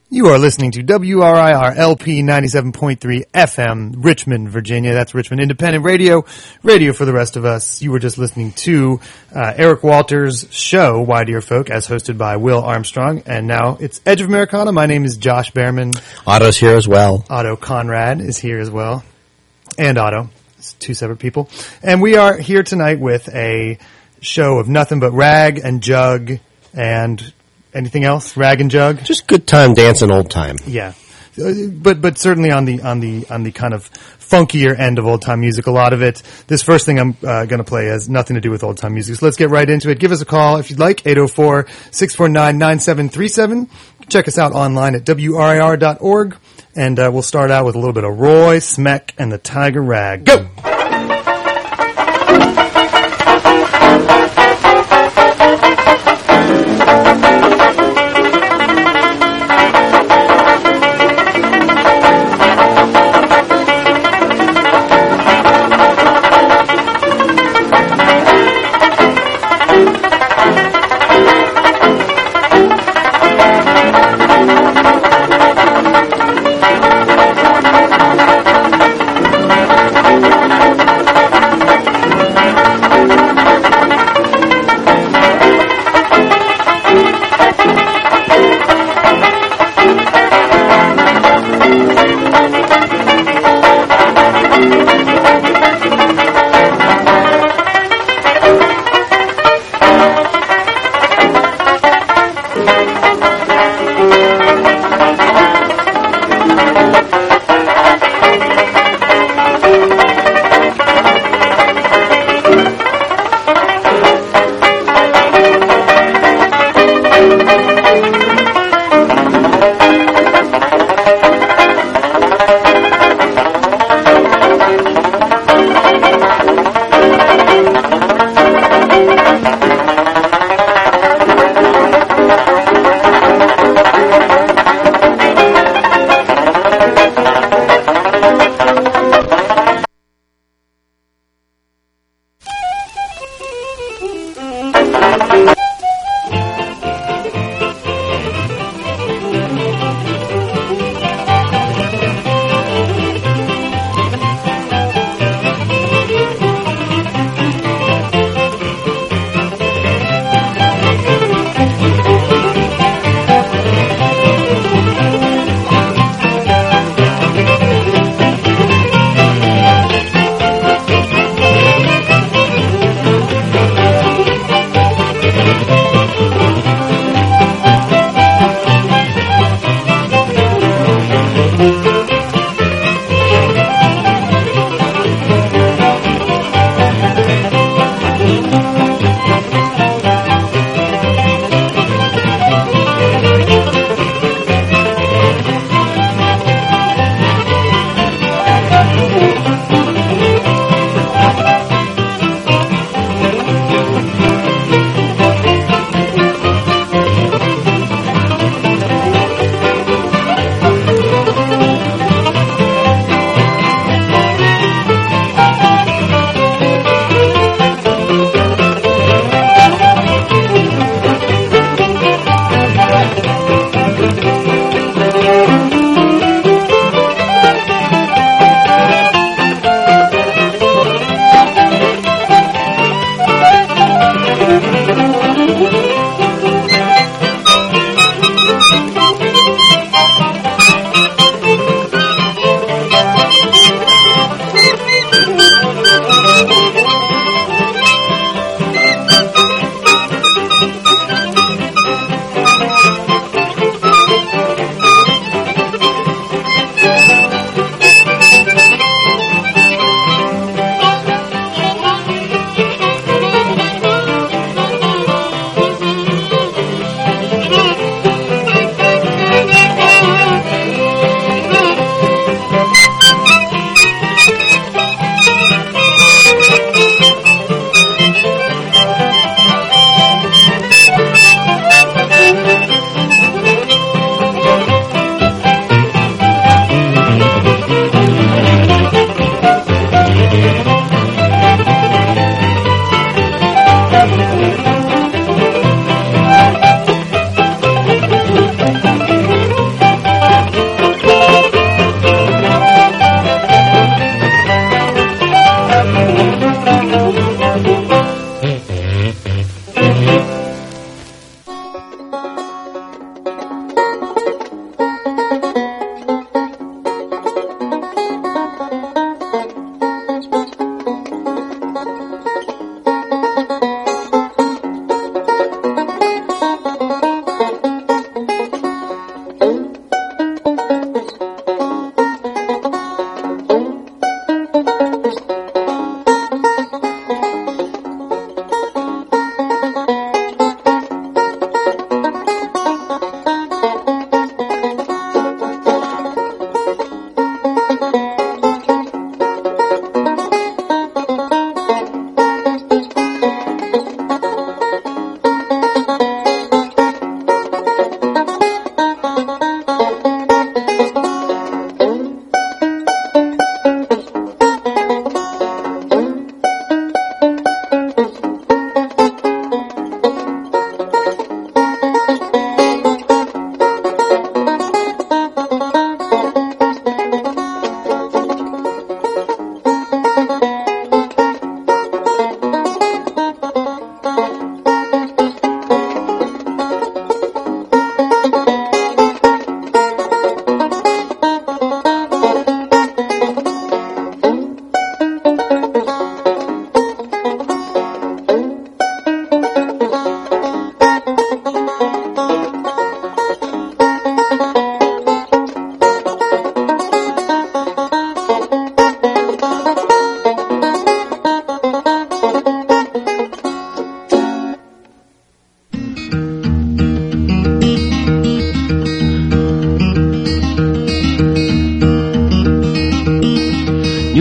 You are listening to WRIR LP 97.3 FM, Richmond, Virginia. That's Richmond Independent Radio, radio for the rest of us. You were just listening to Eric Walters' show, Why Dear Folk, as hosted by Will Armstrong. And now it's Edge of Americana. My name is Josh Behrman. Otto's here as well. Otto Conrad is here as well. And Otto. It's two separate people. And we are here tonight with a show of nothing but rag and jug and... anything else? Rag and jug? Just good time dancing, old time. Yeah, but certainly on the kind of funkier end of old time music. A lot of it. This first thing I'm going to play has nothing to do with old time music. So let's get right into it. Give us a call if you'd like. 804-649-9737. Check us out online at WRIR.org, and we'll start out with a little bit of Roy Smeck and the Tiger Rag. Go.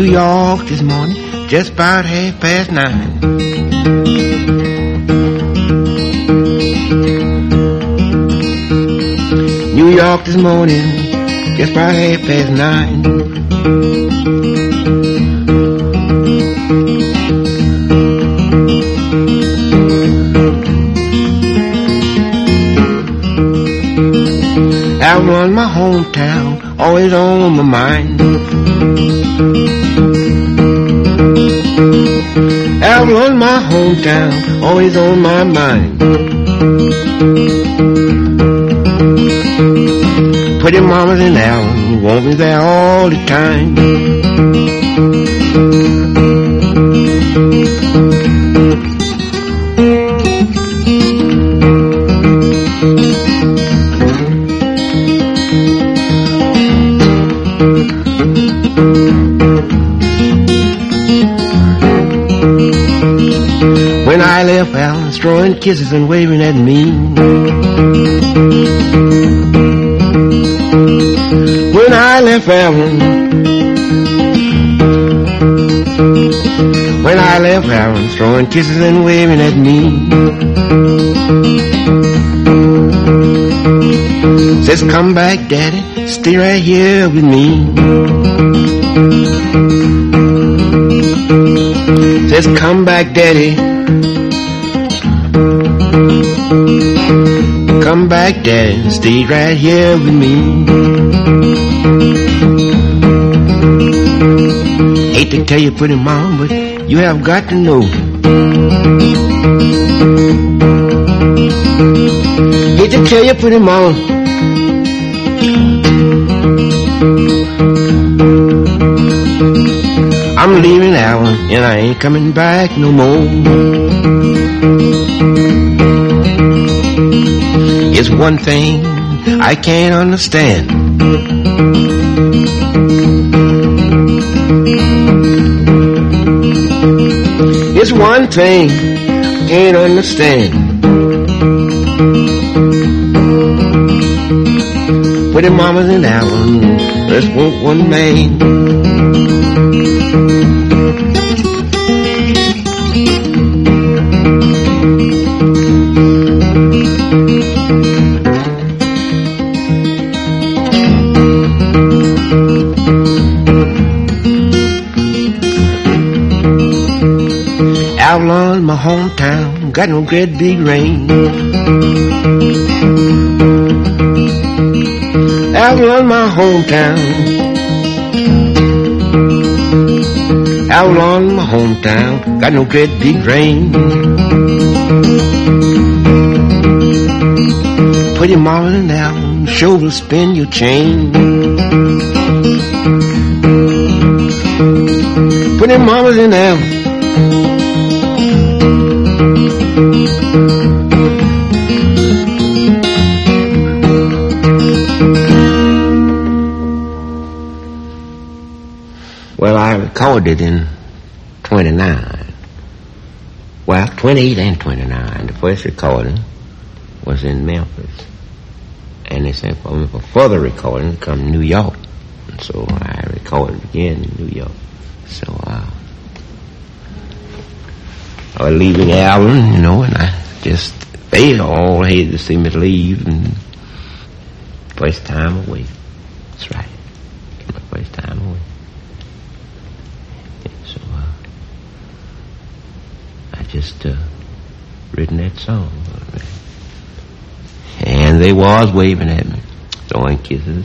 York this morning, just about 9:30. New York this morning, just about 9:30. Avalon, my hometown, always on my mind. Avalon, my hometown, always on my mind. Pretty mamas in Avalon want me there all the time. When I left Alan, throwing kisses and waving at me. When I left Alan, when I left Alan, throwing kisses and waving at me. Says, come back, Daddy, stay right here with me. Says, come back, Daddy. Come back, Daddy, stay right here with me. Hate to tell you, pretty mom, but you have got to know. Hate to tell you, pretty mom. I'm leaving Alan, and I ain't coming back no more. It's one thing I can't understand. It's one thing I can't understand. Pretty mamas in Alan, just want one man. Avalon, my hometown, got no great big rain. Avalon, my hometown. Avalon, my hometown, got no great big rain. Pretty mama in Avalon, sure will spin your chain. Pretty mamas in Avalon. Well, I recorded in 29. Well, 28 and 29. The first recording was in Memphis. And they sent for me for further recording to come to New York. And so I recorded again in New York. So, I was leaving Avalon, you know, and I just, they all hated to see me leave, and first time away. That's right. My first time away. So, I just, written that song. And they was waving at me, throwing kisses.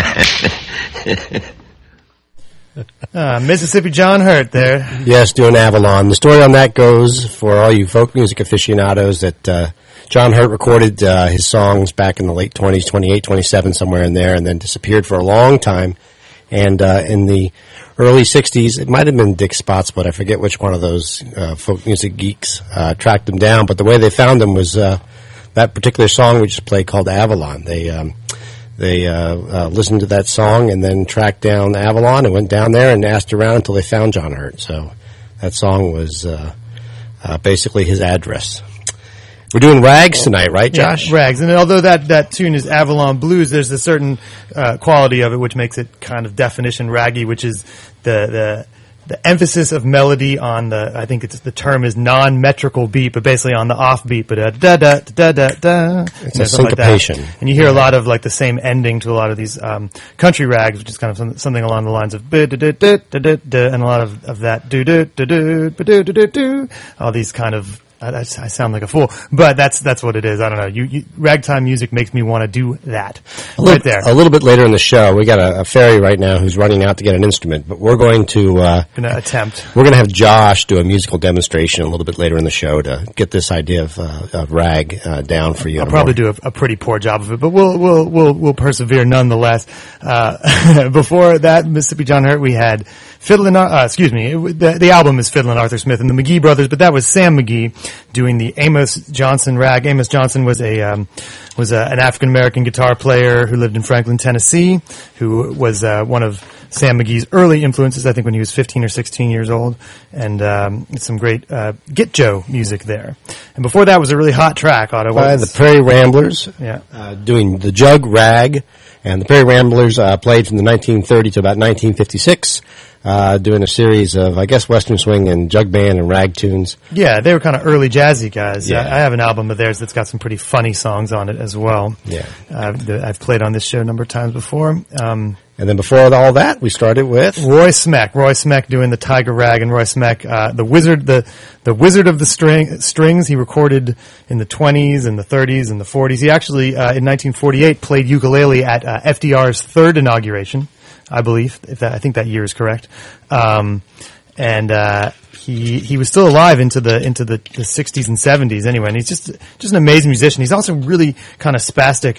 Mississippi John Hurt there. Yes, doing Avalon. The story on that goes, for all you folk music aficionados, that John Hurt recorded his songs back in the late 20s, 28, 27, somewhere in there, and then disappeared for a long time. And in the early 60s, it might have been Dick Spotswood, I forget which one of those folk music geeks tracked him down, but the way they found him was that particular song we just played called Avalon. They listened to that song and then tracked down Avalon and went down there and asked around until they found John Hurt. So that song was basically his address. We're doing Rags tonight, right, Josh? Yeah, Rags. And although that tune is Avalon Blues, there's a certain quality of it which makes it kind of definition raggy, which is the emphasis of melody on I think the term is non-metrical beat, but basically on the off beat, but da da da da da. It's a syncopation. Like and you hear a lot of like the same ending to a lot of these country rags, which is kind of something along the lines of and a lot of that do do do do do do do. All these kind of I sound like a fool, but that's what it is. I don't know. Ragtime music makes me want to do that. Right there. A little bit later in the show, we got a fairy right now who's running out to get an instrument, but we're going to attempt. We're going to have Josh do a musical demonstration a little bit later in the show to get this idea of rag down for you. I'll probably do a pretty poor job of it, but we'll persevere nonetheless. Before that, Mississippi John Hurt, we had the album is Fiddlin' Arthur Smith and the McGee Brothers, but that was Sam McGee doing the Amos Johnson rag. Amos Johnson was an African American guitar player who lived in Franklin, Tennessee, who was one of Sam McGee's early influences, I think when he was 15 or 16 years old, and some great Git Joe music there. And before that was a really hot track, Otto. By the Prairie Ramblers, doing the Jug Rag, and the Prairie Ramblers played from the 1930 to about 1956. Doing a series of, I guess, Western swing and jug band and rag tunes. Yeah, they were kind of early jazzy guys. Yeah. I have an album of theirs that's got some pretty funny songs on it as well. Yeah. I've played on this show a number of times before. And then before all that, we started with Roy Smeck. Roy Smeck doing the Tiger Rag, and Roy Smeck, the wizard of the strings. He recorded in the 20s and the 30s and the 40s. He actually, in 1948, played ukulele at FDR's third inauguration, I believe. I think that year is correct. He was still alive into the 60s and 70s anyway, and he's just an amazing musician. He's also really kind of spastic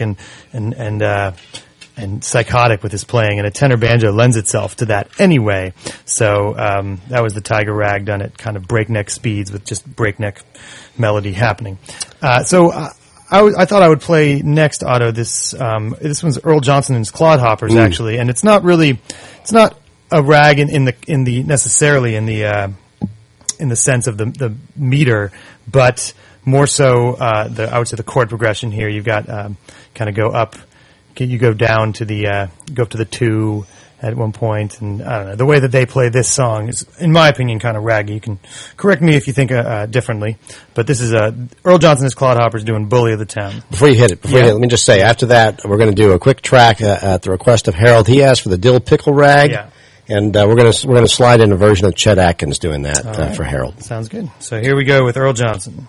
and psychotic with his playing, and a tenor banjo lends itself to that anyway. So that was the Tiger Rag done at kind of breakneck speeds with just breakneck melody happening. I thought I would play next, Otto. This one's Earl Johnson and his Clodhoppers, actually, and it's not a rag in the sense of the meter, but more so I would say the chord progression here. You've got kind of go up. You go down to go up to the 2 at one point, and I don't know. The way that they play this song is, in my opinion, kind of raggy. You can correct me if you think differently, but this is Earl Johnson and his Clodhoppers doing Bully of the Town. Before you hit it, let me just say, after that, we're going to do a quick track at the request of Harold. He asked for the Dill Pickle Rag, and we're going to slide in a version of Chet Atkins doing that for Harold. Sounds good. So here we go with Earl Johnson.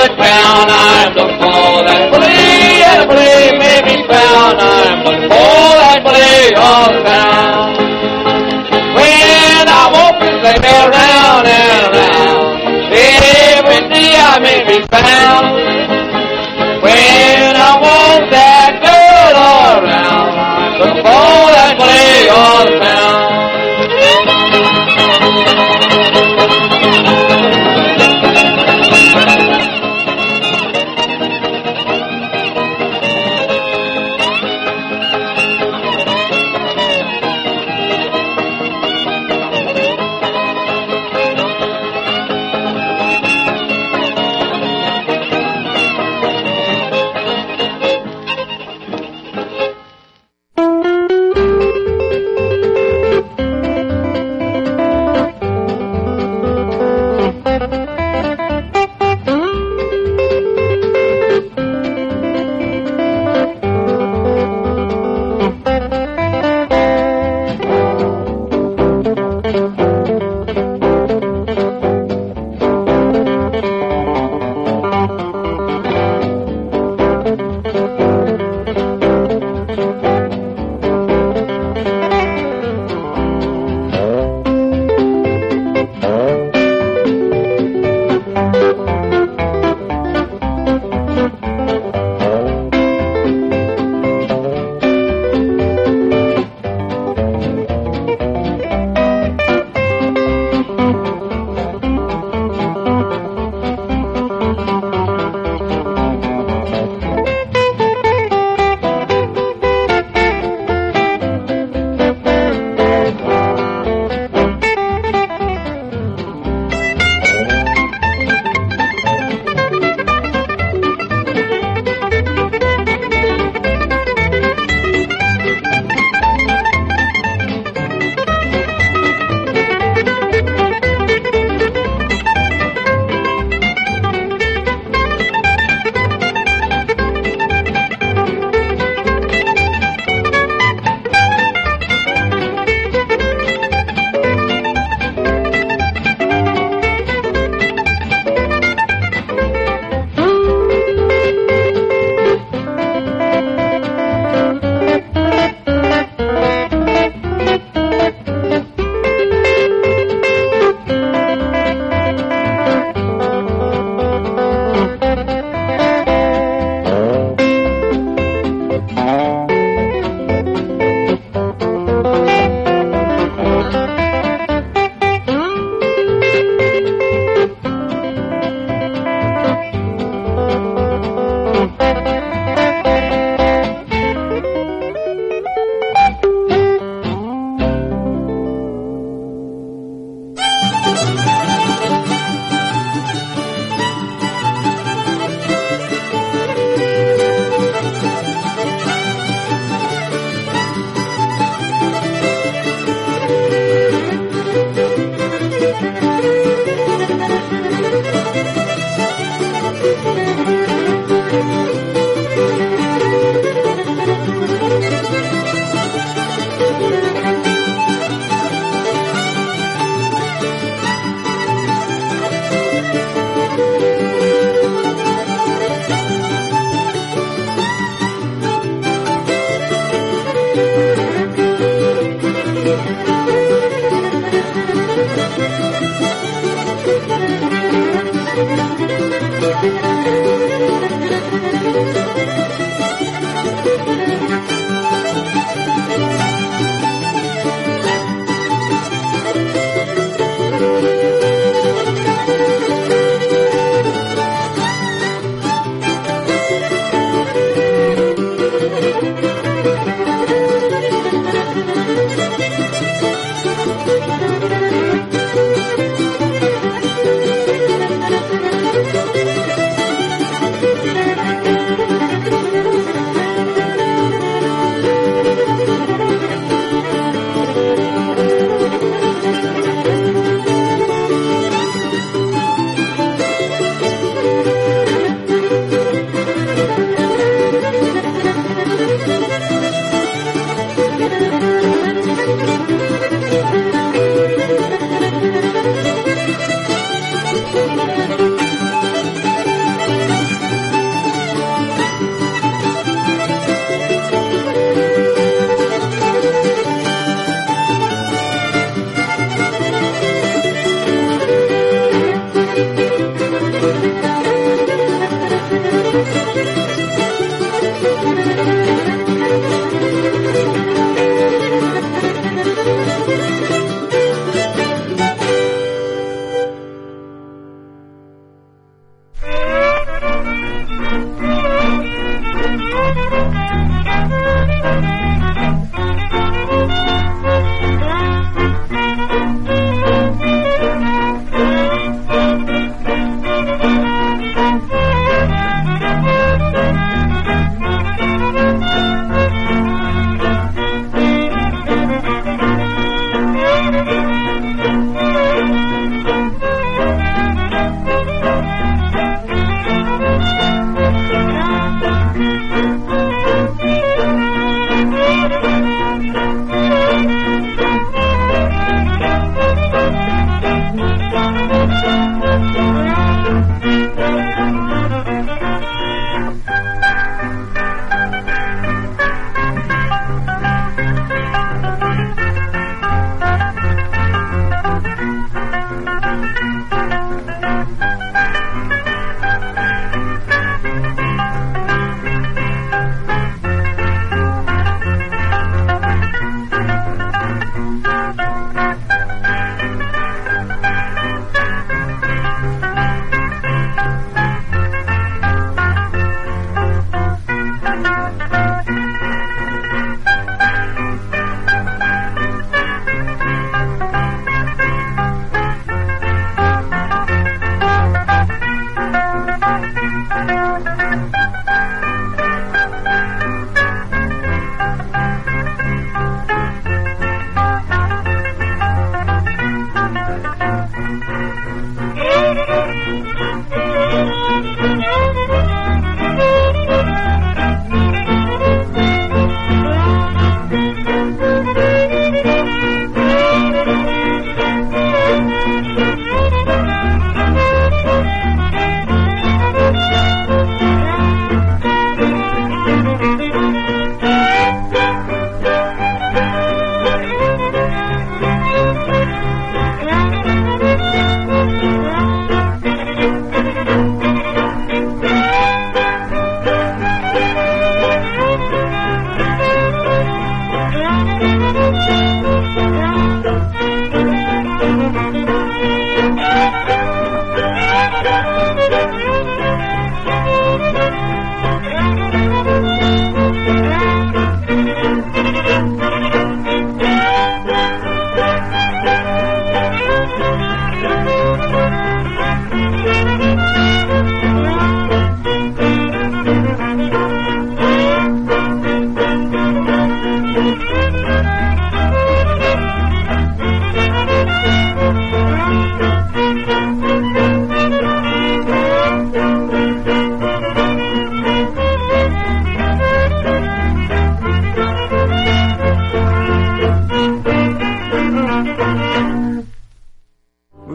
be found. I'm looking for that bully, and the bully may be found. I'm looking for that bully all around. When I walk this lake around and around, every day I may be found. When I walk that girl all around, I'm looking for that bully all around.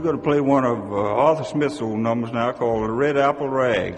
We're going to play one of Arthur Smith's old numbers now called The Red Apple Rag.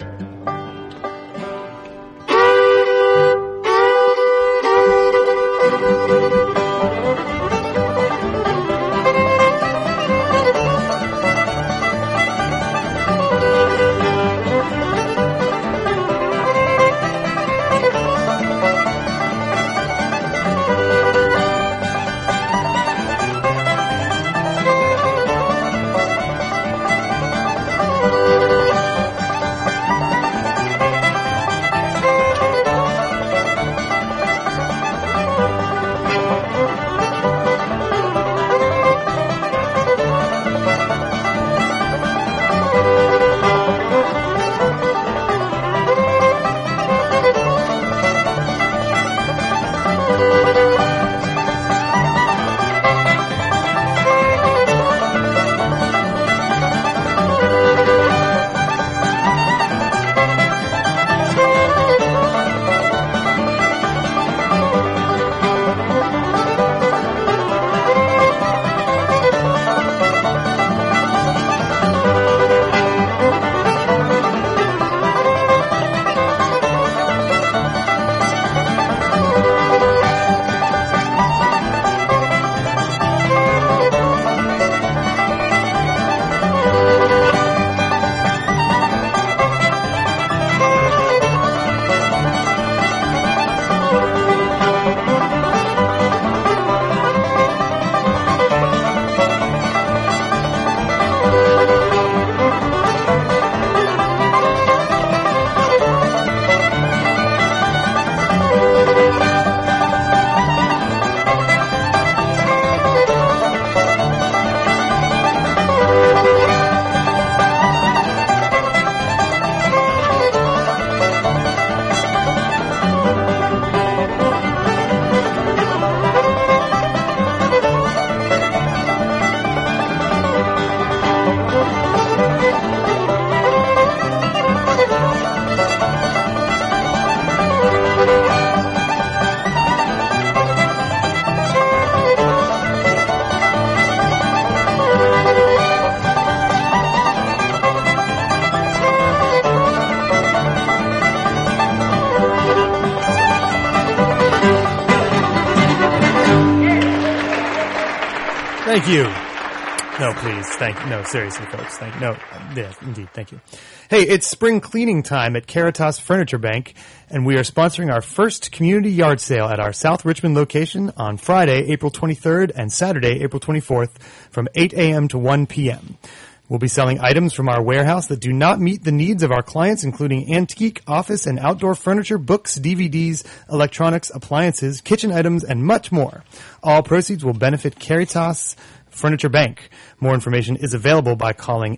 Thank you. No, please. No, seriously, folks. Yes, indeed. Thank you. Hey, it's spring cleaning time at Caritas Furniture Bank, and we are sponsoring our first community yard sale at our South Richmond location on Friday, April 23rd and Saturday, April 24th from 8 a.m. to 1 p.m. We'll be selling items from our warehouse that do not meet the needs of our clients, including antique, office, and outdoor furniture, books, DVDs, electronics, appliances, kitchen items, and much more. All proceeds will benefit Caritas Furniture Bank. More information is available by calling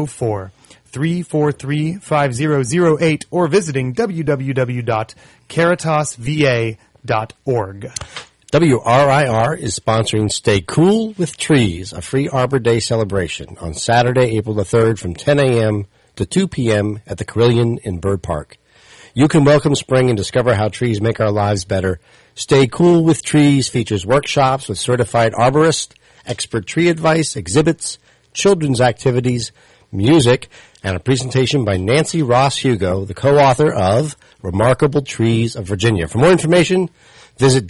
804-343-5008 or visiting www.caritasva.org. WRIR is sponsoring Stay Cool with Trees, a free Arbor Day celebration on Saturday, April the 3rd from 10 a.m. to 2 p.m. at the Carillon in Bird Park. You can welcome spring and discover how trees make our lives better. Stay Cool with Trees features workshops with certified arborists, expert tree advice, exhibits, children's activities, music, and a presentation by Nancy Ross Hugo, the co-author of Remarkable Trees of Virginia. For more information, visit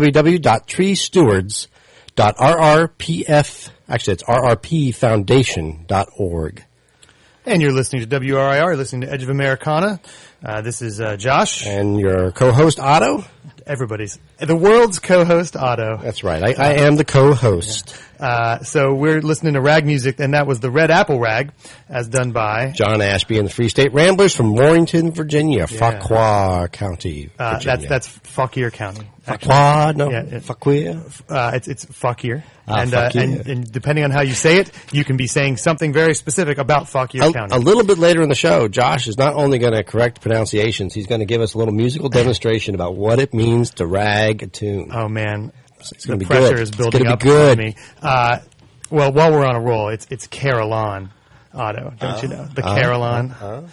rrpfoundation.org. And you're listening to WRIR, listening to Edge of Americana. This is Josh. And your co-host, Otto. The world's co-host, Otto. That's right. I am the co-host. So we're listening to rag music, and that was the Red Apple Rag, as done by John Ashby and the Free State Ramblers from Warrington, Virginia, Fauquier County, Virginia. That's Fauquier County. Fauquier? No, yeah, Fauquier. It's Fauquier. Fauquier. And depending on how you say it, you can be saying something very specific about Fauquier County. A little bit later in the show, Josh is not only going to correct pronunciations, he's going to give us a little musical demonstration about what it means to rag a tune. Oh, man. It's going to be pressure good. is building up good. on me. Well, while we're on a roll, it's Carillon, Otto. Don't you know? The Carillon.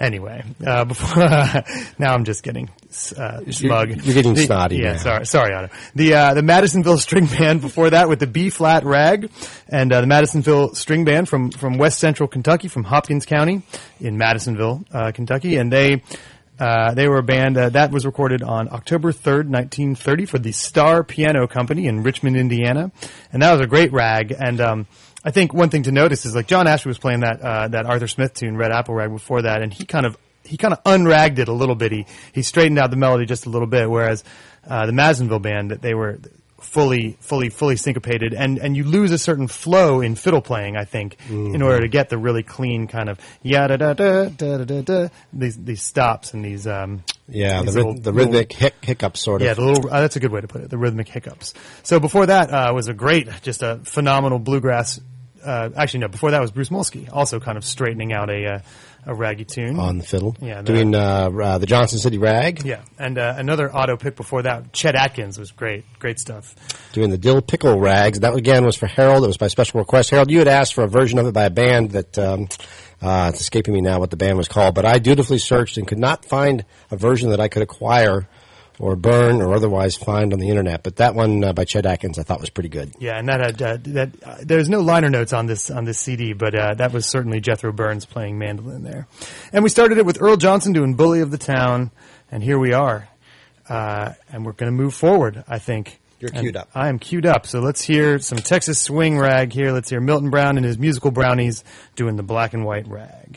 Anyway, before now I'm just getting smug. You're getting snotty. Yeah, now. sorry, Otto. The Madisonville String Band before that with the B flat rag, and the Madisonville String Band from West Central Kentucky, from Hopkins County in Madisonville, Kentucky, and they were a band that was recorded on October 3rd, 1930, for the Star Piano Company in Richmond, Indiana, and that was a great rag. And I think one thing to notice is, like, John Asher was playing that Arthur Smith tune, Red Apple Rag, before that, and he kind of unragged it a little bit. He straightened out the melody just a little bit, whereas the Madisonville band, that they were fully syncopated, and you lose a certain flow in fiddle playing, I think, in order to get the really clean kind of yada da da da da da, these stops and these the rhythmic hiccups sort of. Yeah, the little that's a good way to put it, the rhythmic hiccups. So before that was just a phenomenal bluegrass. Actually, no, before that was Bruce Molsky, also kind of straightening out a raggy tune. On the fiddle. Yeah. Doing the Johnson City Rag. Yeah, and another auto pick before that, Chet Atkins, was great stuff. Doing the Dill Pickle Rags. That, again, was for Harold. It was by special request. Harold, you had asked for a version of it by a band that, it's escaping me now what the band was called, but I dutifully searched and could not find a version that I could acquire or burn or otherwise find on the internet. But that one by Chet Atkins I thought was pretty good. Yeah, and that had there's no liner notes on this CD, but that was certainly Jethro Burns playing mandolin there. And we started it with Earl Johnson doing Bully of the Town, and here we are. And we're going to move forward, I think. You're queued up. I am queued up. So let's hear some Texas swing rag here. Let's hear Milton Brown and his musical brownies doing the black and white rag.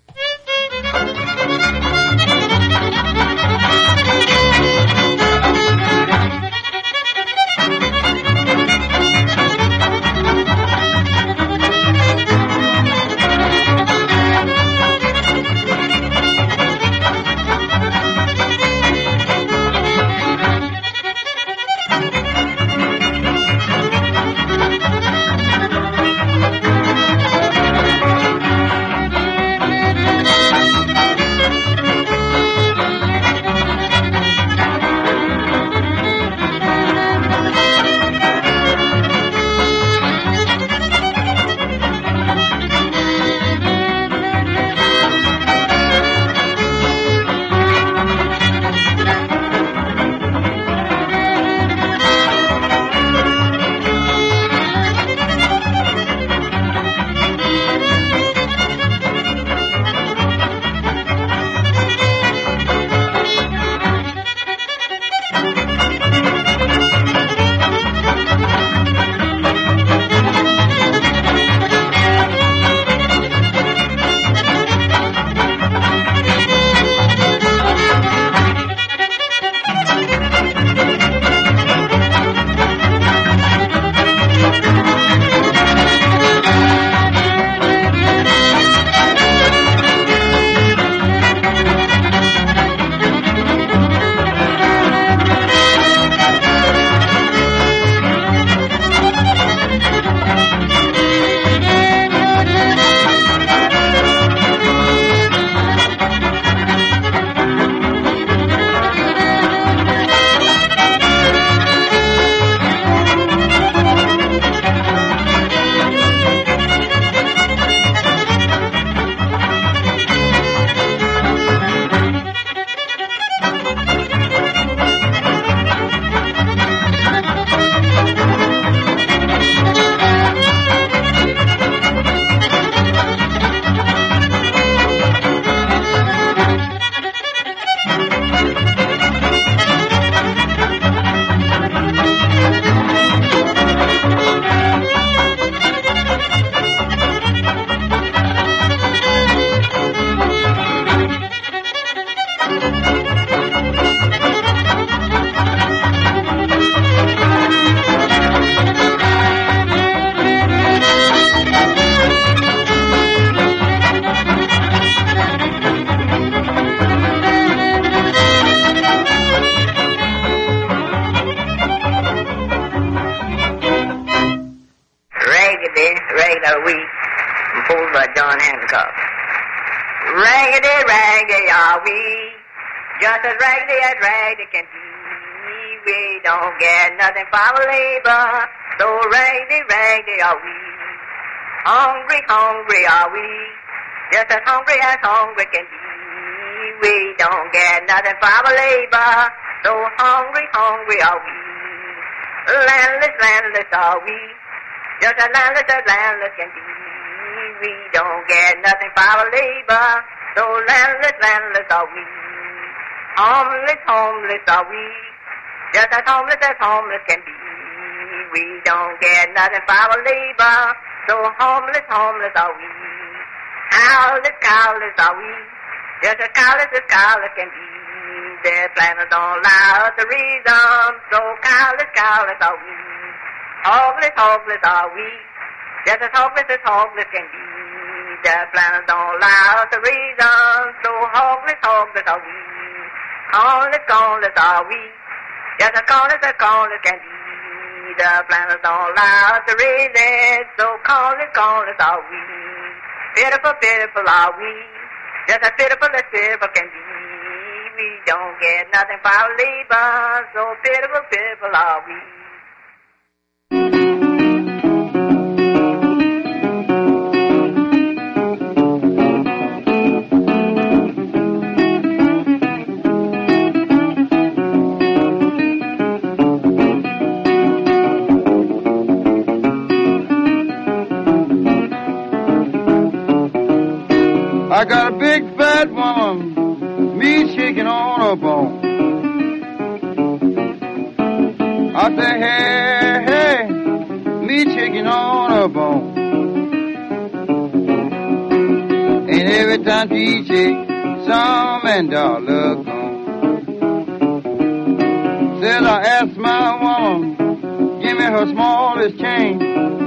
Just as raggedy can be. We don't get nothing for our labor. So raggedy are we. Hungry are we. Just as hungry can be. we don't get nothing for our labor. So hungry, hungry are we. Landless, landless are we. Just as landless can be. We don't get nothing for our labor. So landless, landless are we. Homeless, homeless are we. Just as homeless can be. We don't get nothing for our labor. So homeless, homeless are we. Cowless, cowless are we. Just as cowless can be. Their planners don't allow us to reason. So cowless, cowless are we. Hopeless, hopeless are we. Just as hopeless can be. Their planners don't allow us to reason. So hopeless, hopeless are we. Homeless, homeless are we. Just as callless can be. The planners don't allow us to reason. So callless are we. Pitiful, pitiful are we. Just as pitiful can be. We don't get nothing for our labor. So pitiful, pitiful are we. I got a big fat woman, me shaking on a bone. I say, hey, hey, me shaking on a bone. And every time she shake, some and dollar gone. Says I asked my woman, give me her smallest change.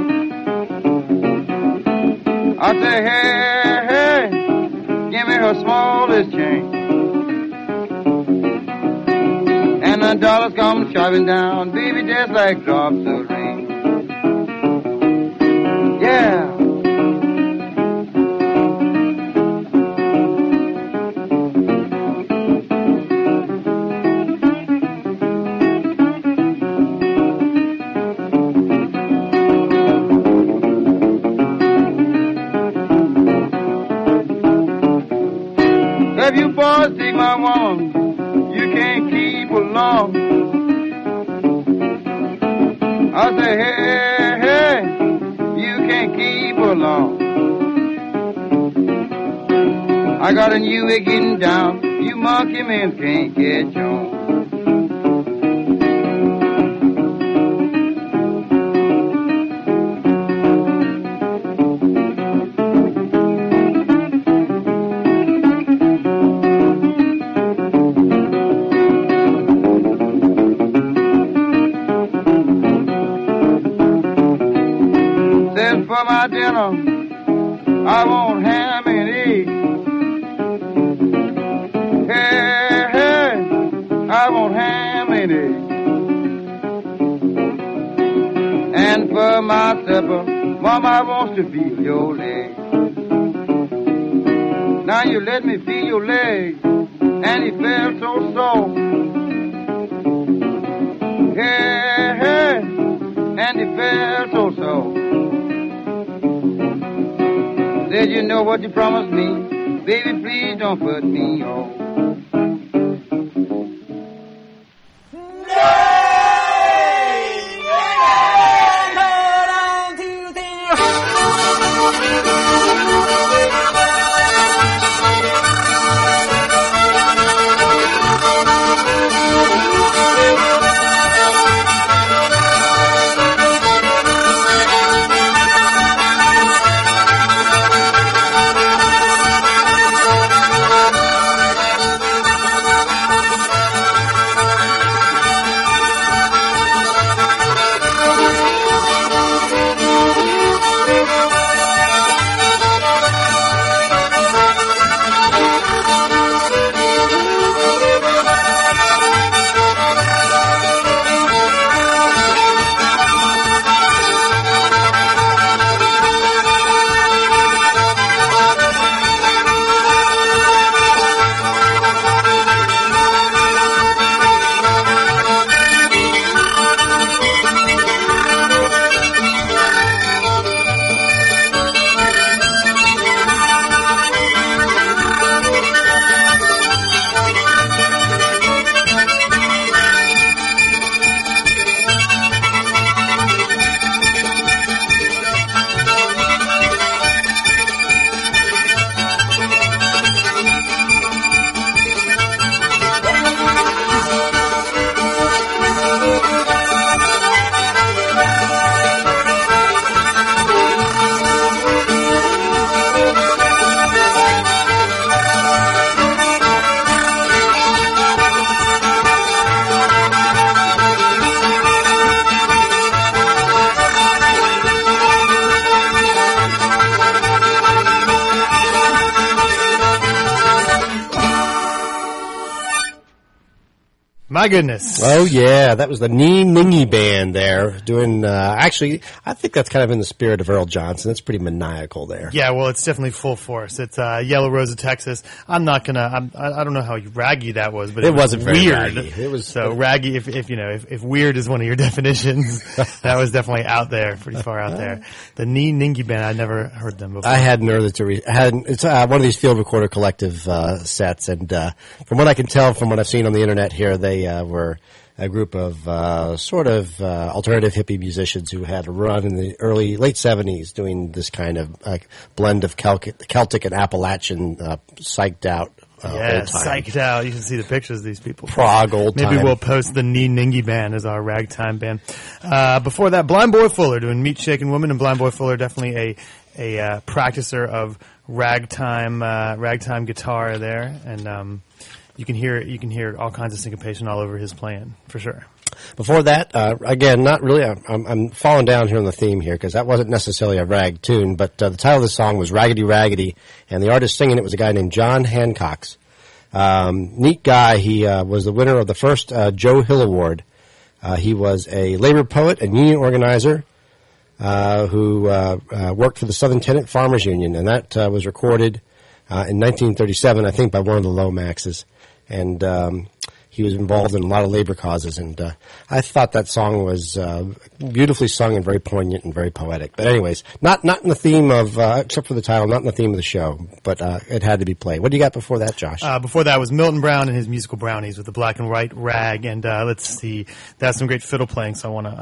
I say, hey, hey, give me her smallest change. And the dollars come shoving down, baby, just like drops of rain. Yeah. If you boys take my woman, you can't keep her long. I say, hey, hey, you can't keep her long. I got a new way getting down, you monkey men can't get on. For my dinner, I want ham and eggs. Hey, hey, I want ham and eggs. And for my supper, Mama wants to feel your legs. Now you let me feel your legs, and it felt so soft. Hey, hey, and it felt so soft. Said you know what you promised me, baby, please don't put me off. My goodness. Oh, yeah. That was the Nee Ningy Band there doing, actually, I think that's kind of in the spirit of Earl Johnson. It's pretty maniacal there. Yeah, well, it's definitely full force. It's Yellow Rose of Texas. I'm not gonna. I don't know how raggy that was, but it wasn't very weird. raggy. It was so raggy. If weird is one of your definitions, that was definitely out there, pretty far out there. The Nee Ningy Band. I never heard them before. I hadn't heard it. It's one of these Field Recorder Collective sets, and from what I can tell, from what I've seen on the internet here, they were a group of alternative hippie musicians who had a run in the late 70s doing this kind of blend of Celtic and Appalachian psyched out old time. Psyched out. You can see the pictures of these people. Prog old time. Maybe we'll post the Nee Ningy Band as our ragtime band. Before that, Blind Boy Fuller doing Meat Shaking Woman, and Blind Boy Fuller definitely a practicer of ragtime guitar there, and you can hear all kinds of syncopation all over his playing, for sure. Before that, again, not really. I'm falling down here on the theme here because that wasn't necessarily a rag tune, but the title of the song was Raggedy Raggedy, and the artist singing it was a guy named John Hancox. Neat guy. He was the winner of the first Joe Hill Award. He was a labor poet and union organizer who worked for the Southern Tenant Farmers Union, and that was recorded in 1937, I think, by one of the Lomaxes. And he was involved in a lot of labor causes, and I thought that song was beautifully sung and very poignant and very poetic. But anyways, not in the theme of, except for the title, not in the theme of the show, but it had to be played. What do you got before that, Josh? Before that was Milton Brown and his musical Brownies with the black and white rag, and let's see, that's some great fiddle playing, so I want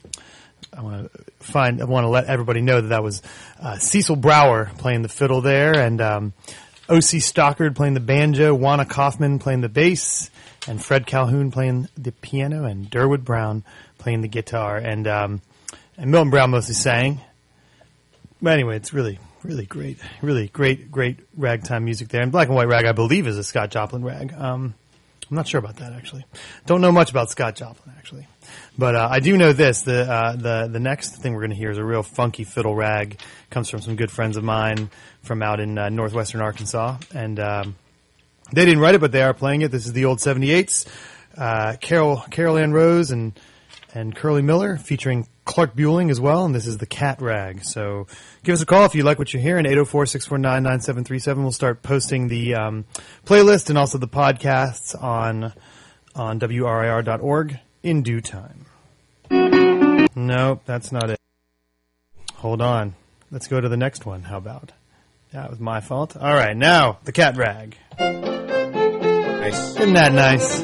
to let everybody know that was Cecil Brower playing the fiddle there, and O.C. Stockard playing the banjo, Juana Kaufman playing the bass, and Fred Calhoun playing the piano, and Durwood Brown playing the guitar, and Milton Brown mostly sang. But anyway, it's really great ragtime music there. And black and white rag, I believe, is a Scott Joplin rag. I'm not sure about that, actually. Don't know much about Scott Joplin, actually. But I do know this. The next thing we're going to hear is a real funky fiddle rag. Comes from some good friends of mine from out in northwestern Arkansas. And they didn't write it, but they are playing it. This is the old 78s. Carol Ann Rose and Curly Miller featuring Clark Bueling as well. And this is the Cat Rag. So give us a call if you like what you're hearing. 804-649-9737. We'll start posting the playlist and also the podcasts on WRIR.org in due time. Nope, that's not it. Hold on. Let's go to the next one. How about? That was my fault. All right, now the Cat Rag. Nice. Isn't that nice?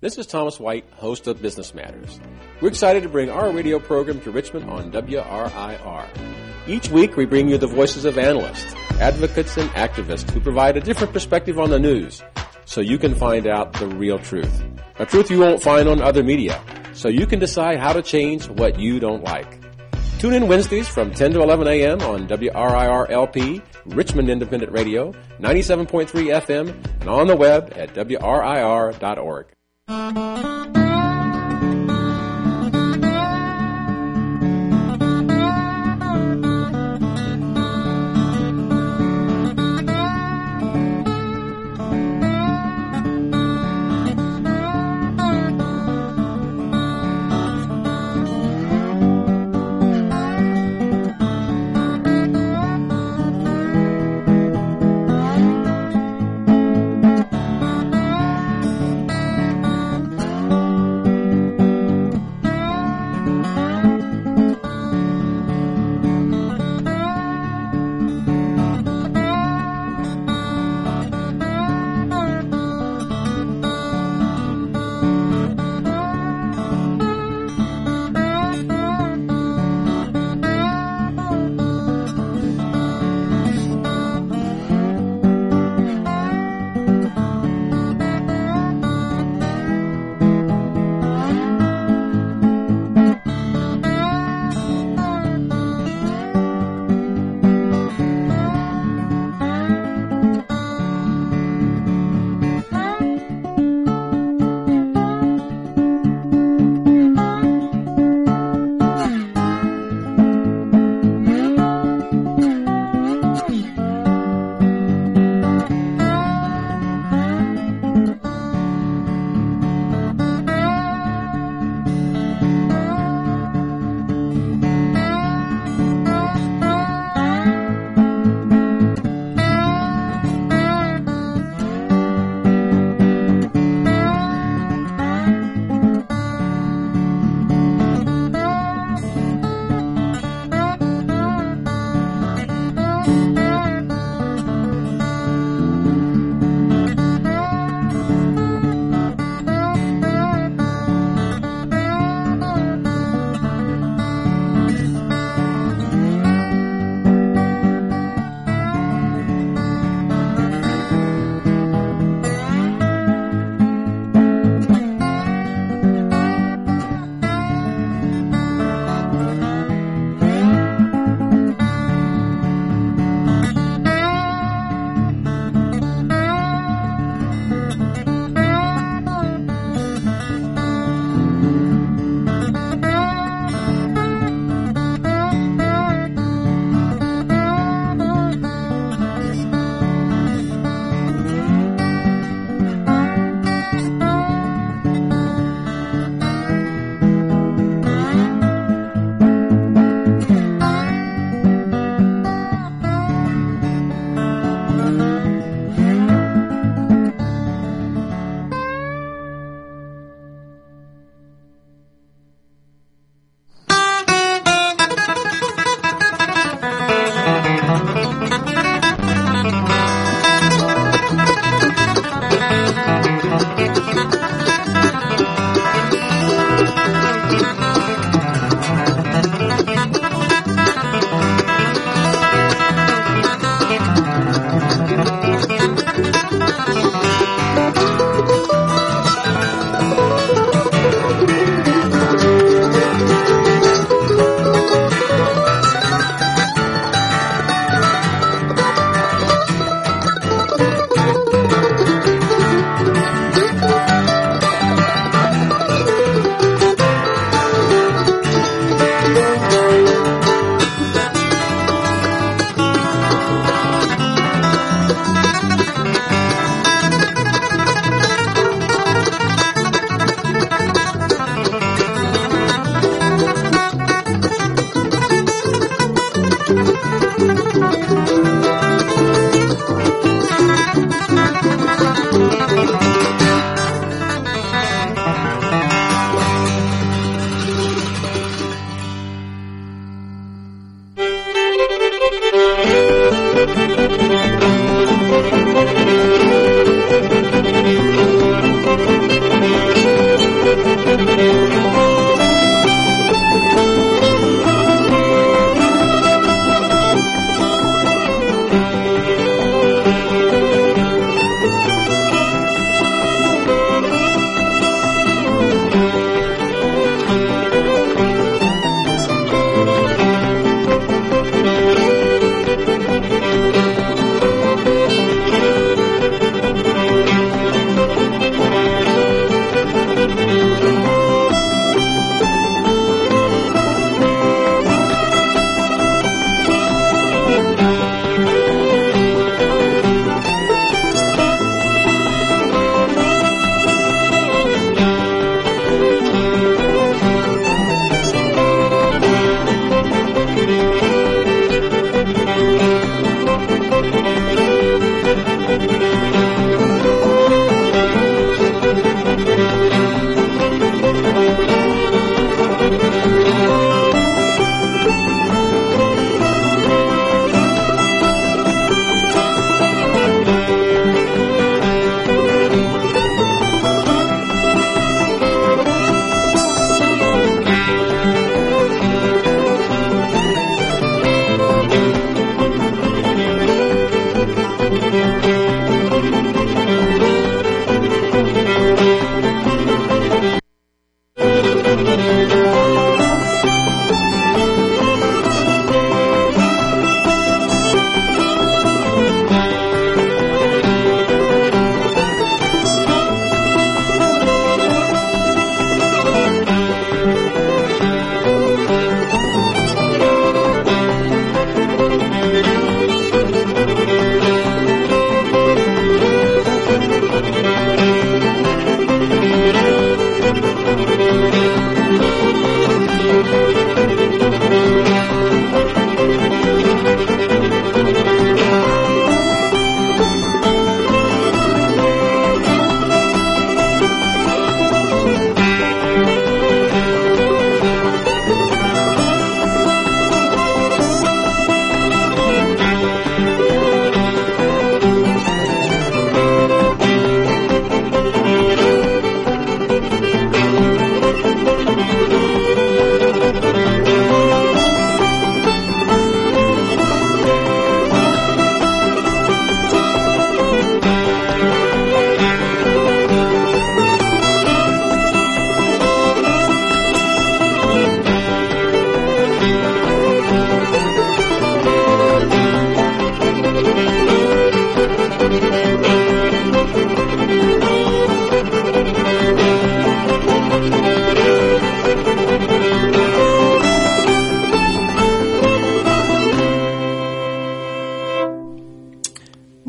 This is Thomas White, host of Business Matters. We're excited to bring our radio program to Richmond on WRIR. Each week we bring you the voices of analysts, advocates, and activists who provide a different perspective on the news so you can find out the real truth. A truth you won't find on other media, so you can decide how to change what you don't like. Tune in Wednesdays from 10 to 11 a.m. on WRIR-LP, Richmond Independent Radio, 97.3 FM, and on the web at WRIR.org.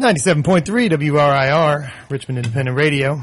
97.3 WRIR, Richmond Independent Radio.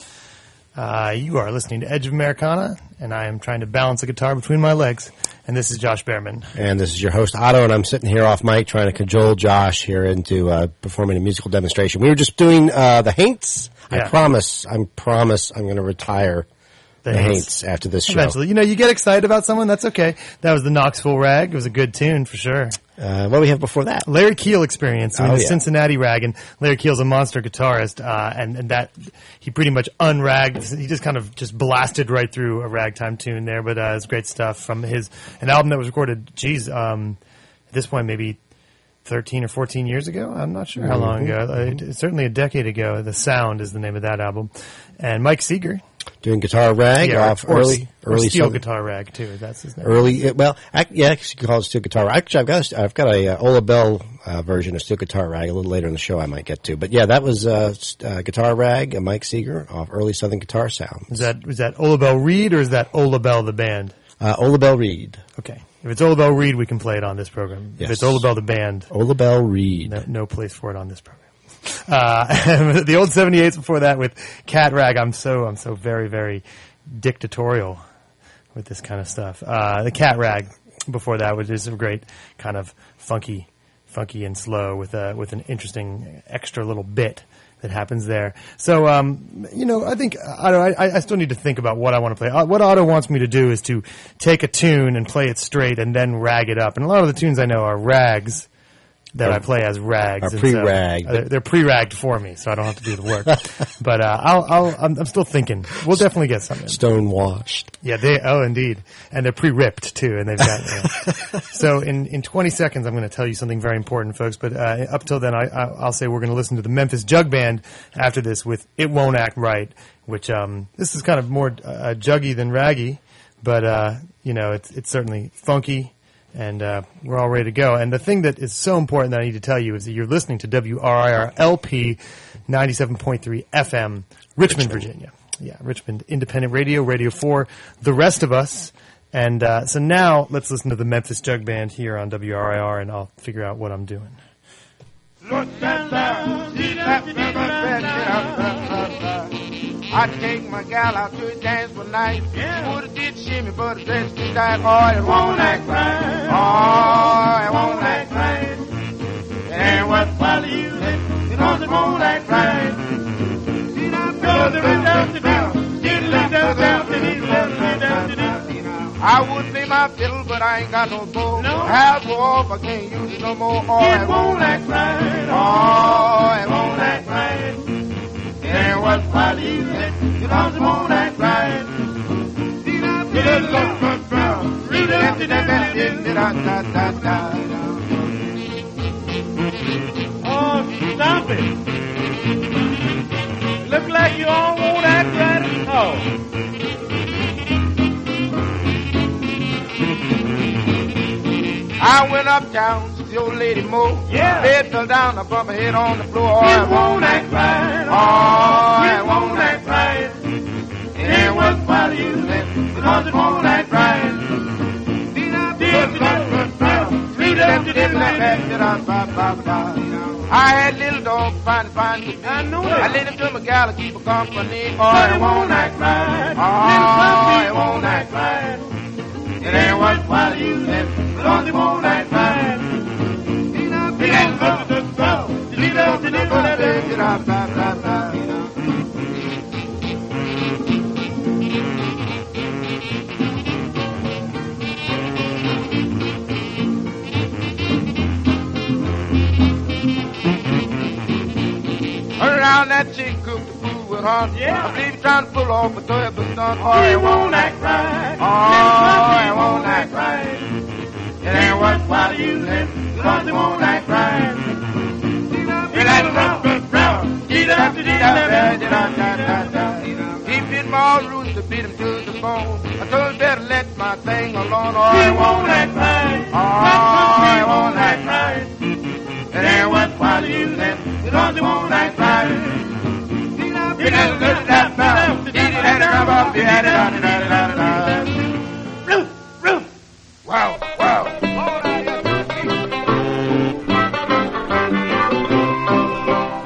You are listening to Edge of Americana, and I am trying to balance a guitar between my legs. And this is Josh Behrman. And this is your host, Otto, and I'm sitting here off mic trying to cajole Josh here into performing a musical demonstration. We were just doing the Haints. Yeah. I promise I'm going to retire the Haints after this show. Eventually. You know, you get excited about someone, that's okay. That was the Knoxville Rag. It was a good tune for sure. What do we have before that? Larry Keel Experience, the Cincinnati Rag, and Larry Keel's a monster guitarist, and that he pretty much unragged. He just kind of just blasted right through a ragtime tune there, but it's great stuff from an album that was recorded. At this point maybe 13 or 14 years ago. I'm not sure how long ago. Certainly a decade ago. The Sound is the name of that album, and Mike Seeger. Doing Guitar Rag off early Steel Guitar Rag too. That's his name. You can call it Steel Guitar Rag. Actually, I've got a Ola Bell version of Steel Guitar Rag a little later in the show I might get to. But yeah, that was Guitar Rag, Mike Seeger off early Southern Guitar Sound. Was that Ola Bell Reed or is that Ola Bell the band? Ola Bell Reed. Okay. If it's Ola Bell Reed, we can play it on this program. Yes. If it's Ola Bell the band, Ola Bell Reed. No place for it on this program. The old 78s before that with Cat Rag. I'm so very, very dictatorial with this kind of stuff. The Cat Rag before that was just a great kind of funky and slow with an interesting extra little bit that happens there. So, I think I still need to think about what I want to play. What Otto wants me to do is to take a tune and play it straight and then rag it up. And a lot of the tunes I know are rags that I play as rags. Are pre-ragged. So, they're pre-ragged for me, so I don't have to do the work. But I'm still thinking. We'll definitely get something. Stone-washed. Yeah, indeed. And they're pre-ripped, too. And they've got, So in 20 seconds, I'm going to tell you something very important, folks. But up till then, I'll say we're going to listen to the Memphis Jug Band after this with It Won't Act Right, which this is kind of more juggy than raggy. But, it's certainly funky. And we're all ready to go. And the thing that is so important that I need to tell you is that you're listening to WRIR LP 97.3 FM, Richmond, Virginia. Yeah, Richmond Independent Radio, Radio 4, the rest of us. And so now let's listen to the Memphis Jug Band here on WRIR, and I'll figure out what I'm doing. I take my gal out to a dance one night. Woulda did shimmy, but the dress too tight. Oh, it won't act right. Oh, it won't act right. It ain't worthwhile to use it, because it won't act right. See now, I would play my fiddle, but I ain't got no bow. I'll go off, I can't use it no more. Oh, it won't act right. Oh, it won't act right. It ain't worthwhile to use it, because it won't act right. Oh, stop it. Look like you all won't act right at all. I went uptown to the old lady Mo. Yeah. Bed fell down, I bumped my head on the floor. Oh, it won't act right. Oh, it won't act right. It ain't worthwhile to use it, because it won't act right. I had little dog fine. I know it. I let him to my gal to keep her company. Oh, it won't act right. Oh, it won't act right. It ain't worthwhile to use it, because it won't act right. Around that chick cooked the food with her. Yeah. I believe he's trying to pull off a terrible stunt. Oh, it won't act right. Oh, it won't act right. It ain't worthwhile to use it, because it won't act right. He bit my roots to beat him to the bone. I told him better let my thing alone, or it won't act right. Oh, it won't act right. It ain't worthwhile to use it, because it won't act right. Wow, wow.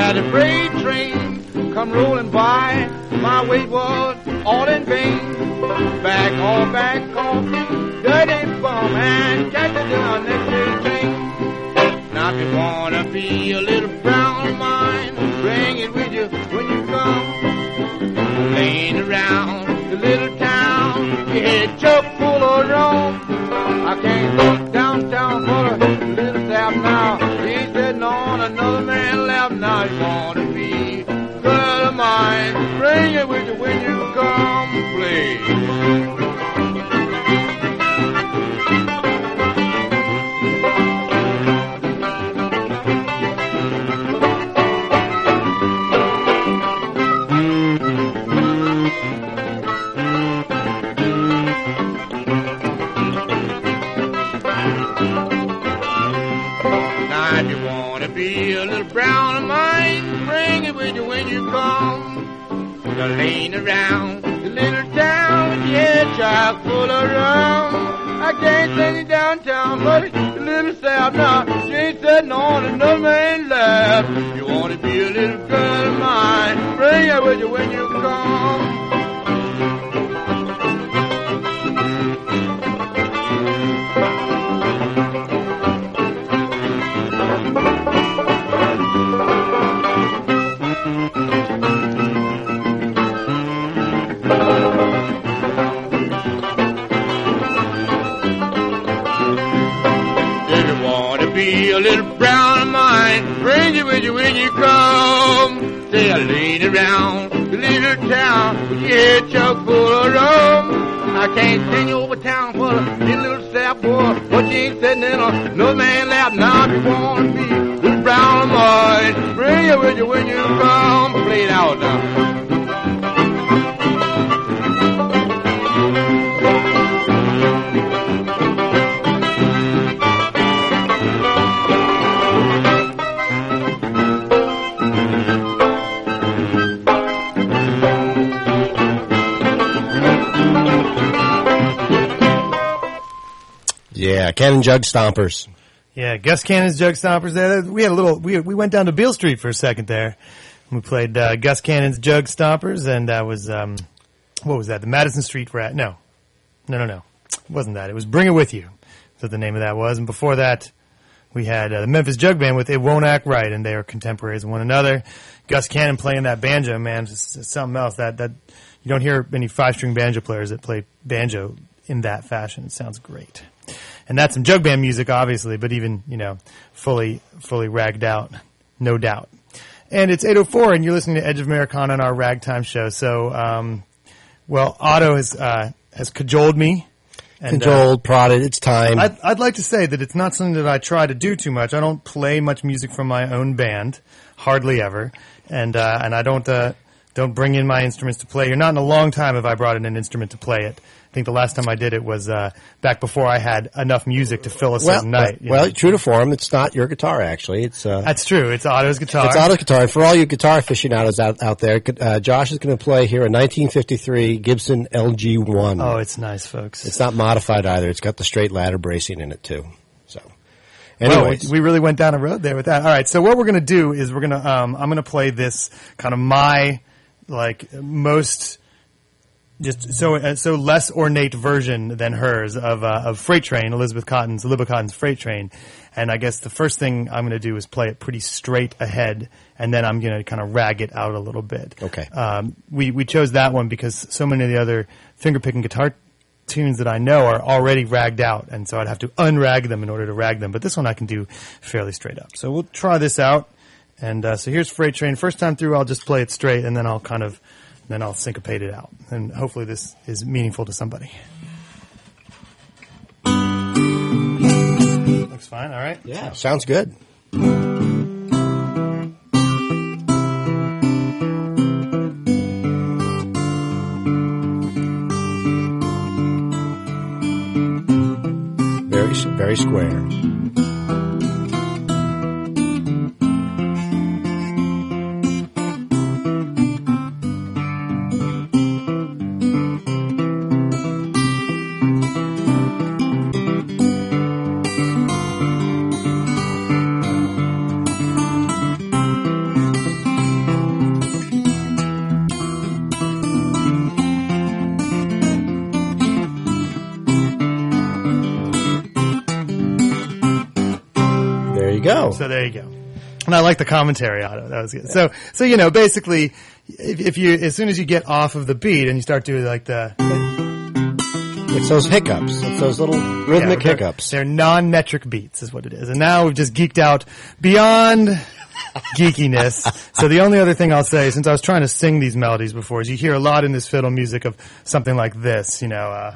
had a freight train come rolling by. My wait was all in vain. Back on, dirty bum, and catch the next freight train. Now if you wanna be a little brown of mine, bring it with you when you come. Laying around the little town, your head chock full of rum. I can't go downtown for a little sap now. He's sitting on another man's lap now. You wanna be a girl of mine, bring it with you when you come, please. Be a little brown of mine, bring it with you when you come. You're laying around the little town with your head chock full of rum. I can't send you downtown, but it's a little south now. She ain't sitting on another man's lap. You want to be a little girl of mine, bring it with you when you come. Be a little brown of mine, bring it with you when you come. Say I laid around the little town with your head chock full of rum. I can't send you over town for a little sap boy, but you ain't sitting in no man's lap now. If you wanna be a little brown of mine, bring it with you when you come. Play it out now. Yeah, Cannon Jug Stompers. Yeah, Gus Cannon's Jug Stompers there. We had a little, we went down to Beale Street for a second there. We played Gus Cannon's Jug Stompers, and that was, what was that? The Madison Street Rat. No. It wasn't that. It was Bring It With You. That's what the name of that was. And before that, we had the Memphis Jug Band with It Won't Act Right, and they are contemporaries of one another. Gus Cannon playing that banjo, man, just something else. That you don't hear many 5-string banjo players that play banjo in that fashion. It sounds great. And that's some jug band music, obviously, but even, fully ragged out, no doubt. And it's 8:04, and you're listening to Edge of Americana on our ragtime show. So, Otto has cajoled me. And, prodded, it's time. I'd like to say that it's not something that I try to do too much. I don't play much music from my own band, hardly ever. And I don't bring in my instruments to play here. Not in a long time have I brought in an instrument to play it. I think the last time I did it was back before I had enough music to fill a certain night. True to form, it's not your guitar, actually. That's true. It's Otto's guitar. It's Otto's guitar. And for all you guitar aficionados out there, Josh is going to play here a 1953 Gibson LG1. Oh, it's nice, folks. It's not modified either. It's got the straight ladder bracing in it, too. So, anyways. Well, we really went down a road there with that. All right, so what we're going to do is we're going to I'm going to play this kind of my most just so less ornate version than hers of Freight Train, Elizabeth Cotton's Freight Train. And I guess the first thing I'm going to do is play it pretty straight ahead, and then I'm going to kind of rag it out a little bit. Okay. We chose that one because so many of the other finger-picking guitar tunes that I know are already ragged out, and so I'd have to unrag them in order to rag them. But this one I can do fairly straight up. So we'll try this out. And so here's Freight Train. First time through, I'll just play it straight, and then I'll syncopate it out. And hopefully this is meaningful to somebody. Looks fine, all right? Yeah, sounds good. Very square. Oh. So there you go. And I like the commentary on it. That was good. So you know, basically, if you, as soon as you get off of the beat and you start doing like it's those hiccups. It's those little rhythmic hiccups. They're non-metric beats is what it is. And now we've just geeked out beyond geekiness. So the only other thing I'll say, since I was trying to sing these melodies before, is you hear a lot in this fiddle music of something like this, you know,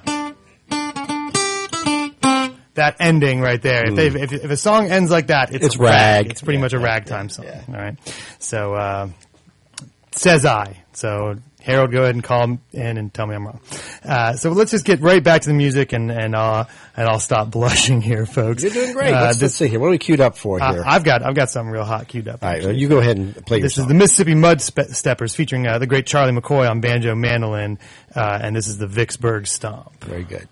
that ending right there. If a song ends like that, it's rag. It's pretty much a ragtime song. Yeah. All right. So, says I. So, Harold, go ahead and call in and tell me I'm wrong. So let's just get right back to the music and I'll stop blushing here, folks. You're doing great. Let's see here. What are we queued up for here? I've got something real hot queued up. All right. Well, you go ahead and play your This song. is the Mississippi Mud Steppers featuring the great Charlie McCoy on banjo mandolin, and this is the Vicksburg Stomp. Very good.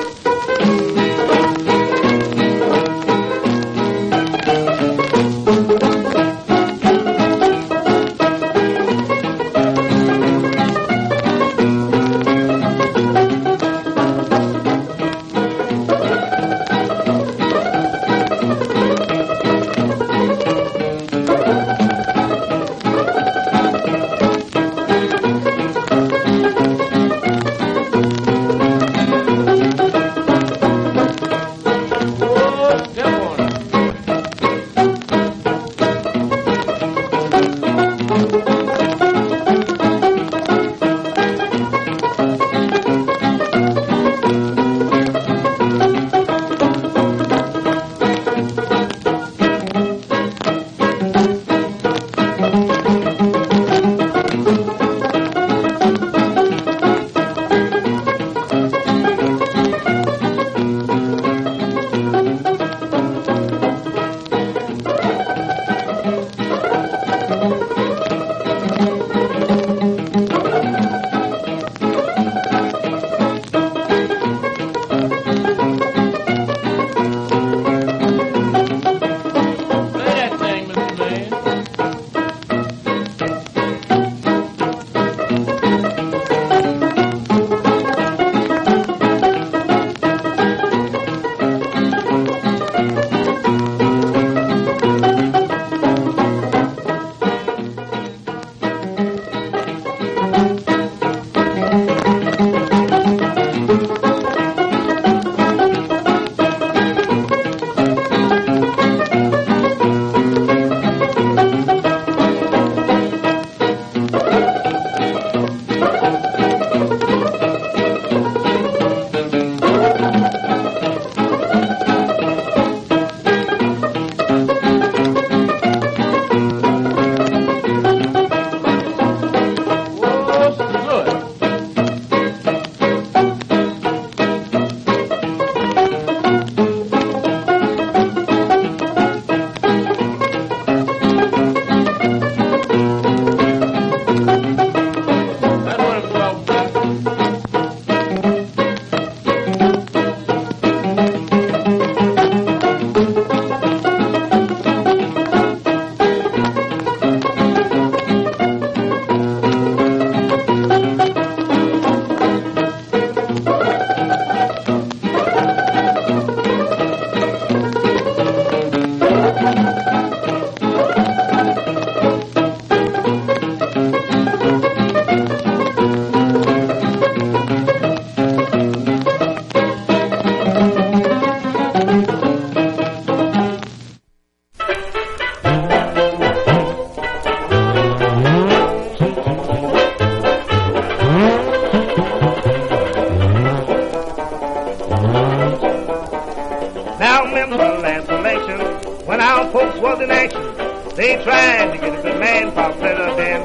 Now remember the last election, when our folks was in action, they tried to get a good man for president.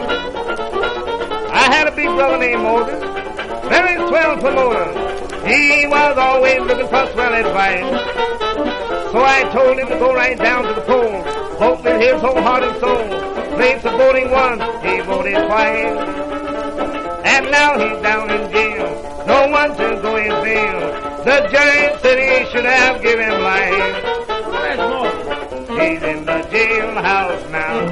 I had a big brother named Moses, very swell promoter. He was always looking for swell advice. So I told him to go right down to the polls, vote with his whole heart and soul. Place for voting once, he voted twice. And now he's down in jail, no one to go his bail. The judge said he should have given him life. He's in the jailhouse now.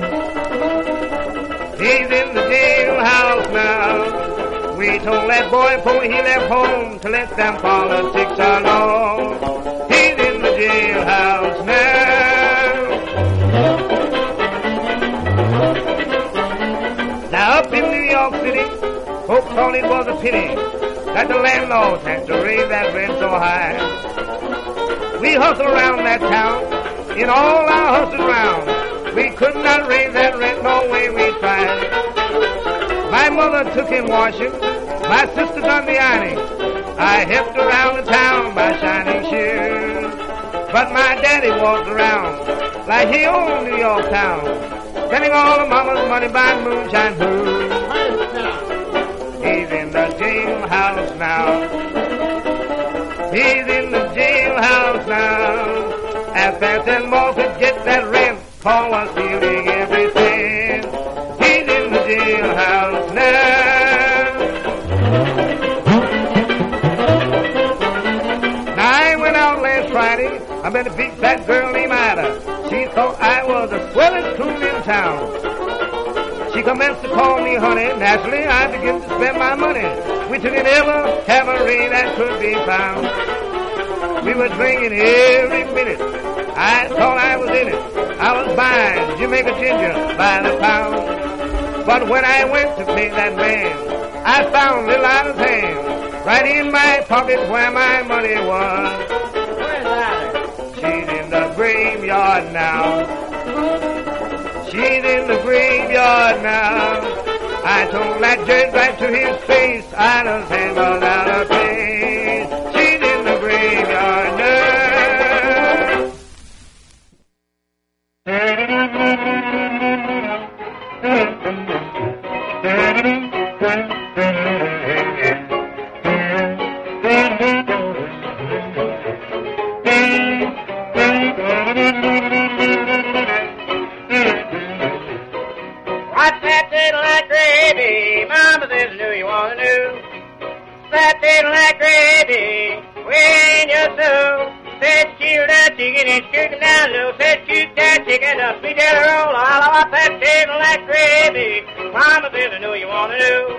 He's in the jailhouse now. We told that boy before he left home to let them politics alone. He's in the jailhouse now. up in New York City, folks thought it was a pity that the landlords had to raise that rent so high. We hustled around that town in all our hustling round. We could not raise that rent no way we tried. My mother took in washing, my sister done the ironing. I helped around the town by shining shoes. But my daddy walked around like he owned New York town, spending all the mama's money buying moonshine booze. He's in the jailhouse now. He's in the jailhouse now. As fast as more could get that rent, Paul was stealing everything. He's in the jailhouse now. Now I went out last Friday. I met a big fat girl named Ida. She thought I was the swellest coon in town. She commenced to call me honey. Naturally, I began to spend my money. We took in every cabaret that could be found. We were drinking every minute. I thought I was in it. I was buying Jamaica ginger by the pound. But when I went to pay that man, I found little Ida's hand right in my pocket where my money was. Where's Ida? She's in the graveyard now. She's in the graveyard now. I told that judge right to his face, Ida's hand was out of place. She's in the graveyard now. What's that tasting like gravy? Mama says, do you want to know? That tasting like gravy when you're so. Said shoot that chicken and shoot him down low. Said shoot that chicken up, sweet jelly roll. All of that tasting like gravy. Mama says, I know you want to know.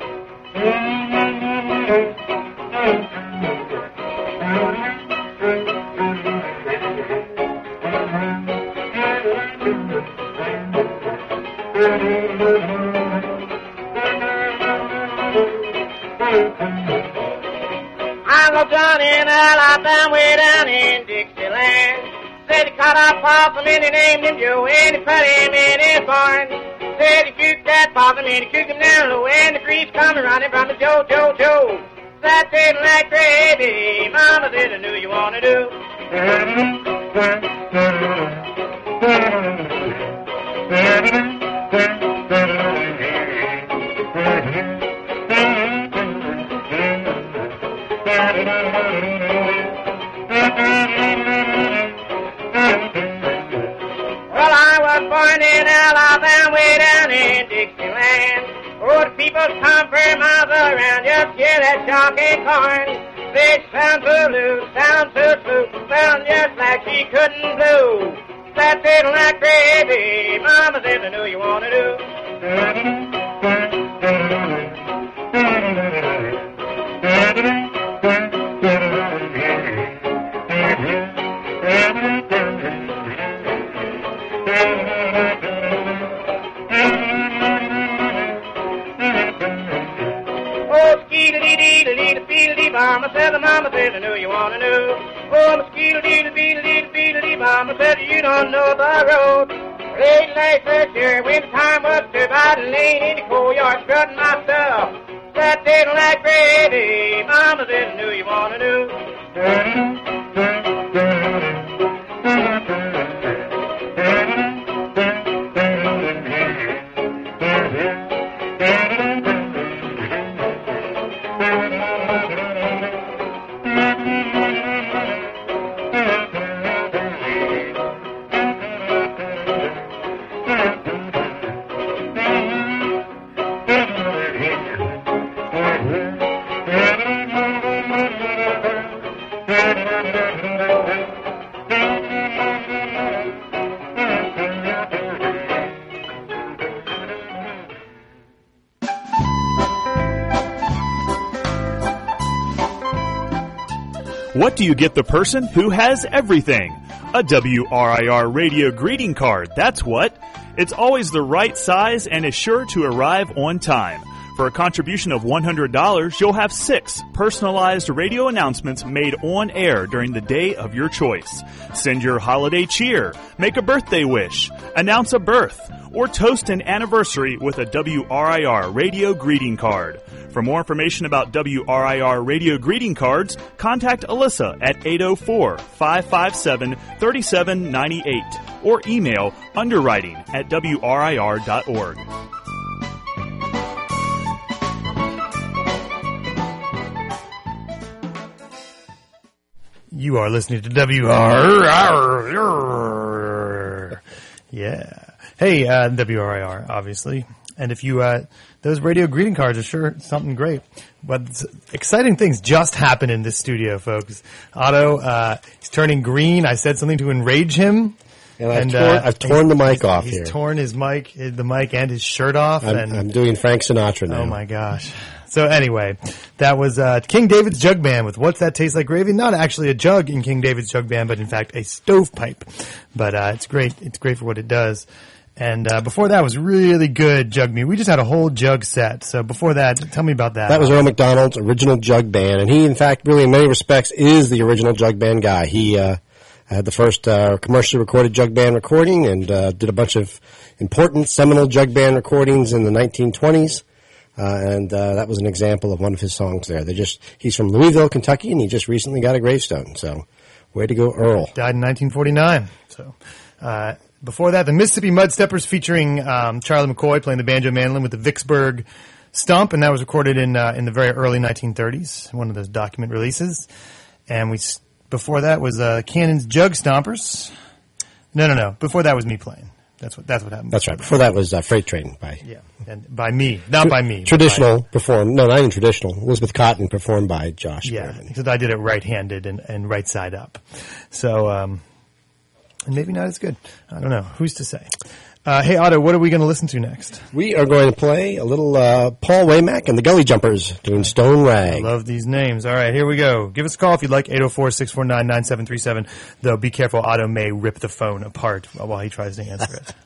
Uncle John in Alabama, way down in Dixieland. Said he caught a possum and he named him Joe, and he put him in his barn. Said he shoot that possum and he cooked him down low, and the grease coming running from the Joe. That tasting like gravy. Mama said, I knew you want to do. Well, I was born in Alabama, way down in Dixieland. Oh, the people come from miles around, just hear that shocking corn. They sound so loose, sound so smooth, sound just like she couldn't blow. That tasting like gravy. Mama says, I know you want to do. Oh, skeedle-dee-dee-dee-dee-dee-dee, Mama says, I know you want to know. Oh, mosquito-dee-dee-dee-dee-dee, Mama says, you don't know the road. Late night this year, when the time was to about laying in the coal yard, strutting my stuff. That tasting like gravy. Mama says, I knew you want to know. What do you get the person who has everything? A WRIR radio greeting card, that's what. It's always the right size and is sure to arrive on time. For a contribution of $100, you'll have 6 personalized radio announcements made on air during the day of your choice. Send your holiday cheer, make a birthday wish, announce a birth, or toast an anniversary with a WRIR radio greeting card. For more information about WRIR radio greeting cards, contact Alyssa at 804-557-3798 or email underwriting@wrir.org. You are listening to WRIR. Yeah. Hey, WRIR, obviously. And if you, those radio greeting cards are sure something great. But exciting things just happened in this studio, folks. Otto, he's turning green. I said something to enrage him. And I've torn the mic off here. He's torn his mic, the mic and his shirt off. I'm doing Frank Sinatra now. Oh my gosh. So anyway, that was King David's Jug Band with What's That Taste Like Gravy? Not actually a jug in King David's Jug Band, but in fact a stovepipe. But it's great. It's great for what it does. And before that was really good jug music. We just had a whole jug set. So before that, tell me about that. That was Earl McDonald's original jug band. And he, in fact, really in many respects is the original jug band guy. He had the first commercially recorded jug band recording and did a bunch of important seminal jug band recordings in the 1920s. And that was an example of one of his songs there. He's from Louisville, Kentucky, and he just recently got a gravestone. So, way to go, Earl. Died in 1949. So, before that, the Mississippi Mudsteppers featuring Charlie McCoy playing the banjo mandolin with the Vicksburg Stump, and that was recorded in the very early 1930s, one of those document releases. And before that was Cannon's Jug Stompers. No. Before that was me playing. That's what happened. That's right. Before that was Freight Train and by me, not by me. Traditional performed. No, not even traditional. Elizabeth Cotton performed by Josh. Yeah, because I did it right-handed and right side up. So, and maybe not as good. I don't know. Who's to say? Hey, Otto, what are we going to listen to next? We are going to play a little Paul Waymack and the Gully Jumpers doing Stone Rag. I love these names. All right, here we go. Give us a call if you'd like, 804-649-9737. Though be careful, Otto may rip the phone apart while he tries to answer it.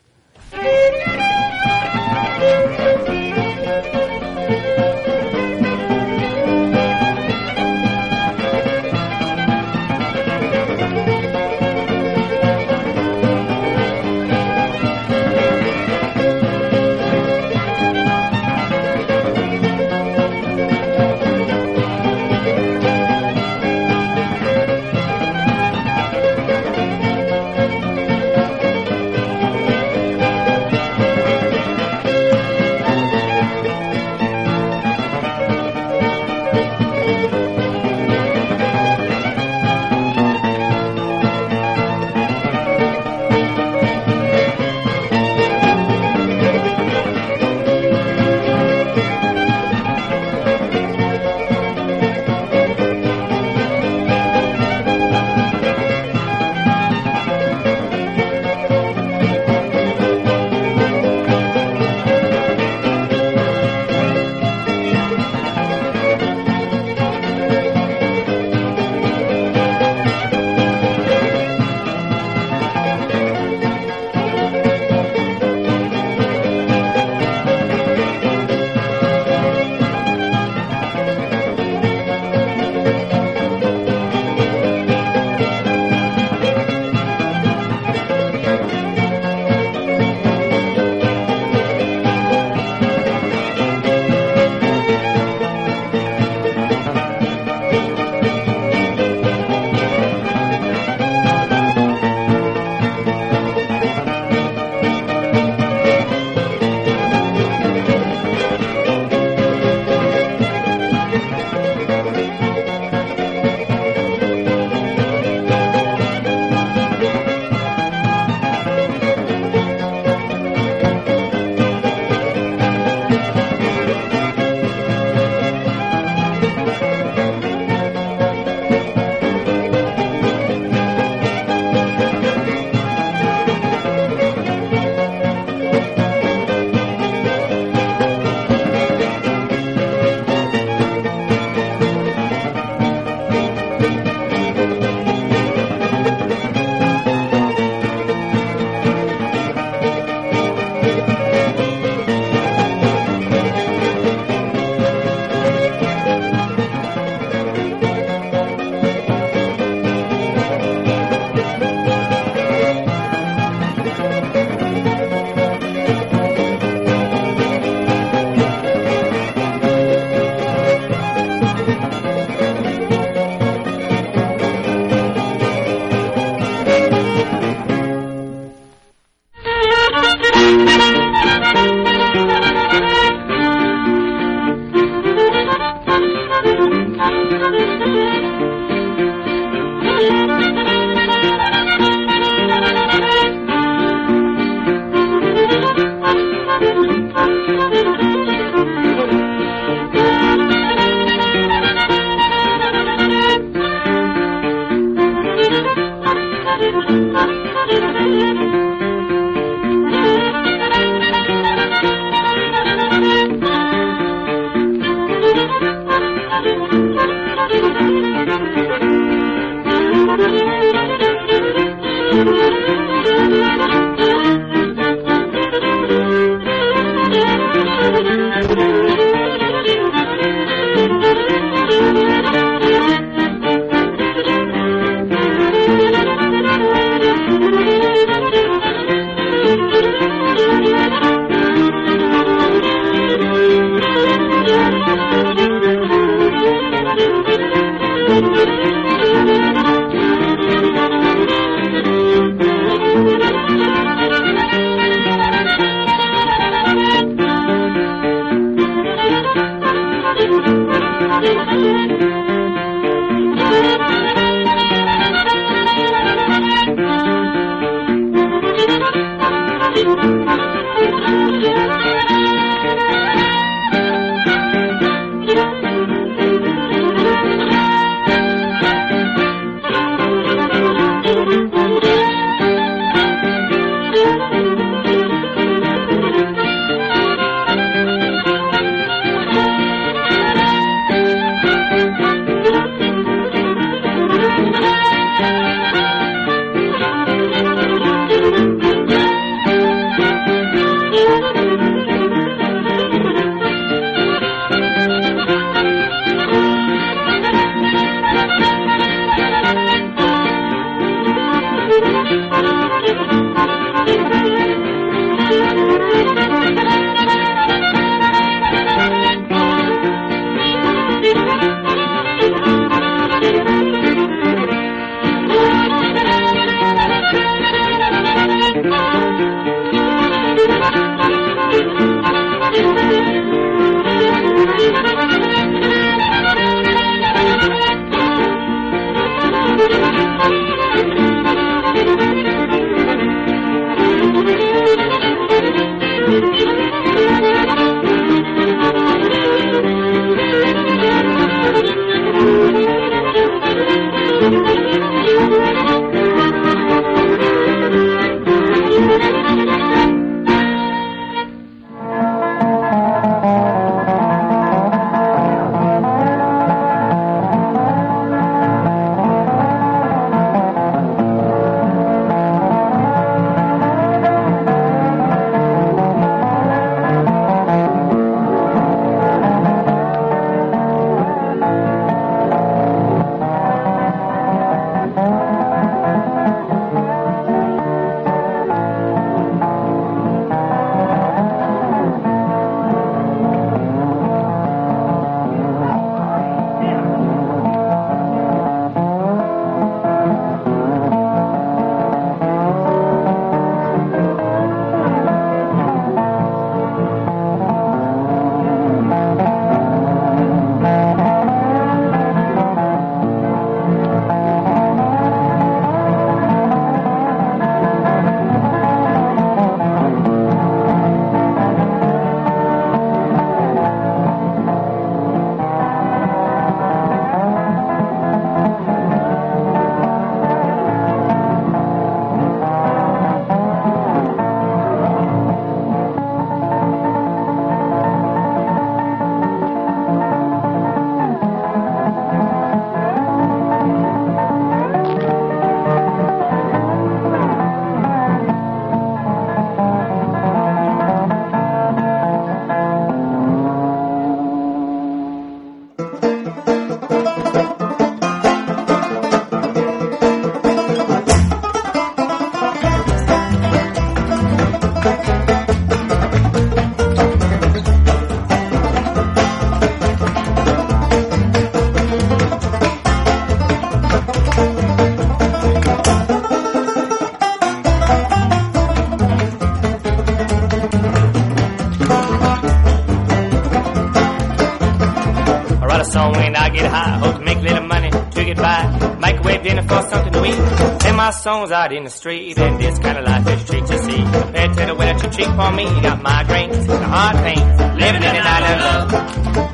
Songs out in the street, and this kind of life is a treat to see. Compared to the way that you treat for me, you got migraines and hard pains, living in an island of love.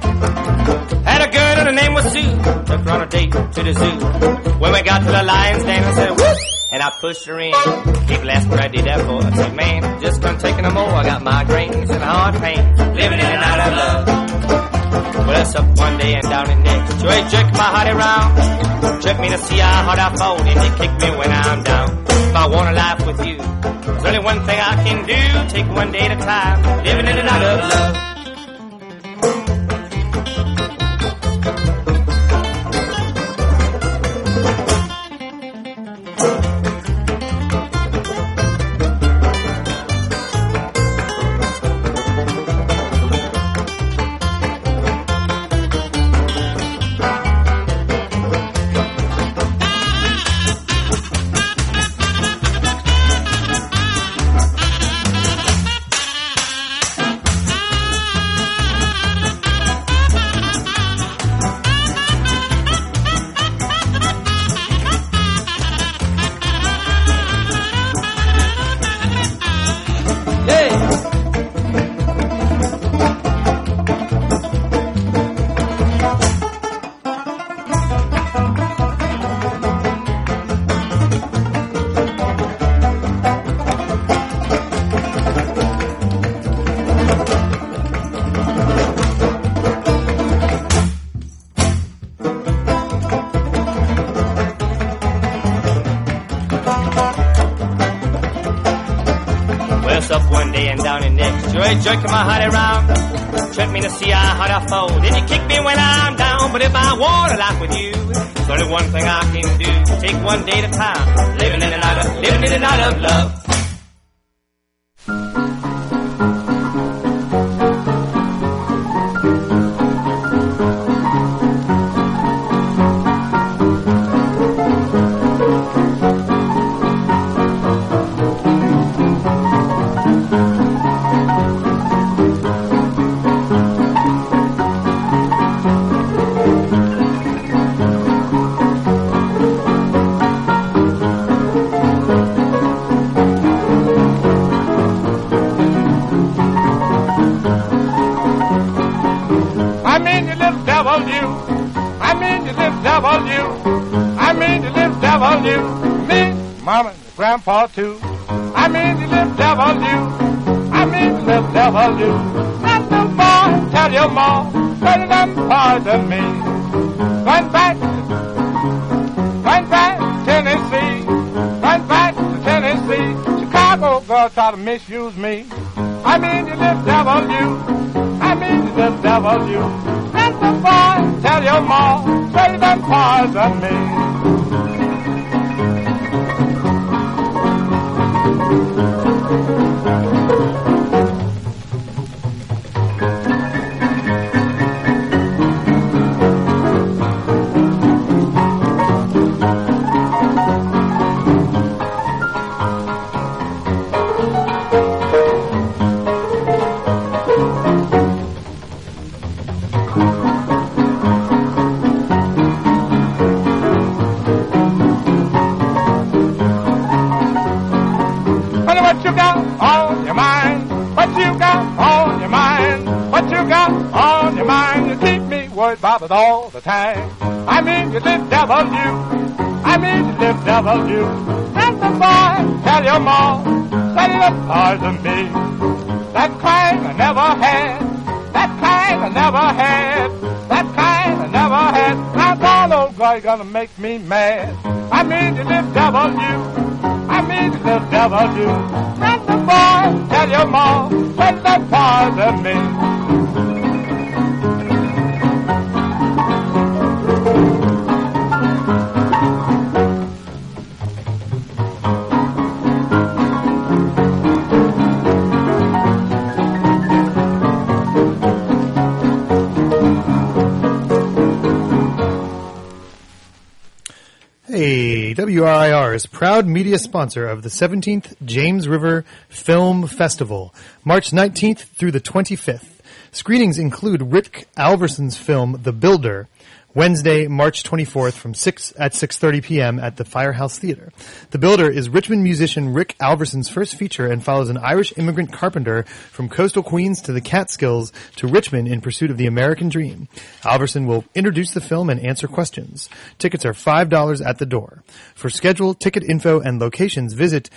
Had a girl and her name was Sue, took her on a date to the zoo. When we got to the lion's den, I said, whoop, and I pushed her in. People ask what I did that for. I said, man, just couldn't take it no more. I got migraines and hard pains, living in an island of love. Well, it's up one day and down the next. Joy jerked my heart around. Jerk me to see how hard I fall, and you kick me when I'm down. If I want a life with you, there's only one thing I can do. Take one day at a time, living in a night of love. lying down in next. You're jerking my heart around. Trip me to see how I fold. Then you kick me when I'm down. But if I want to laugh with you, there's only one thing I can do. Take one day at a time. Living in and out of love. Me, Mama, and Grandpa too. I mean the little devil you. I mean the little devil you. Let the boy tell your mom, better than pardon me. Run back to Tennessee. Run back to Tennessee. Chicago girl try to misuse me. I mean the little devil you. I mean the little devil you. Let the boy tell your mom, better than pardon me. About all the time. I mean you little devil you. I mean you little devil you. Let the boy tell your mom, say the pardon me. That kind I never had. That kind I never had. That kind I never had. Now that old guy gonna make me mad. I mean you little devil you. I mean you little devil you. Let the boy tell your mom, say the pardon me. WRIR is proud media sponsor of the 17th James River Film Festival, March 19th through the 25th. Screenings include Rick Alverson's film The Builder, Wednesday, March 24th from 6:30 p.m. at the Firehouse Theater. The Builder is Richmond musician Rick Alverson's first feature and follows an Irish immigrant carpenter from coastal Queens to the Catskills to Richmond in pursuit of the American dream. Alverson will introduce the film and answer questions. Tickets are $5 at the door. For schedule, ticket info, and locations, visit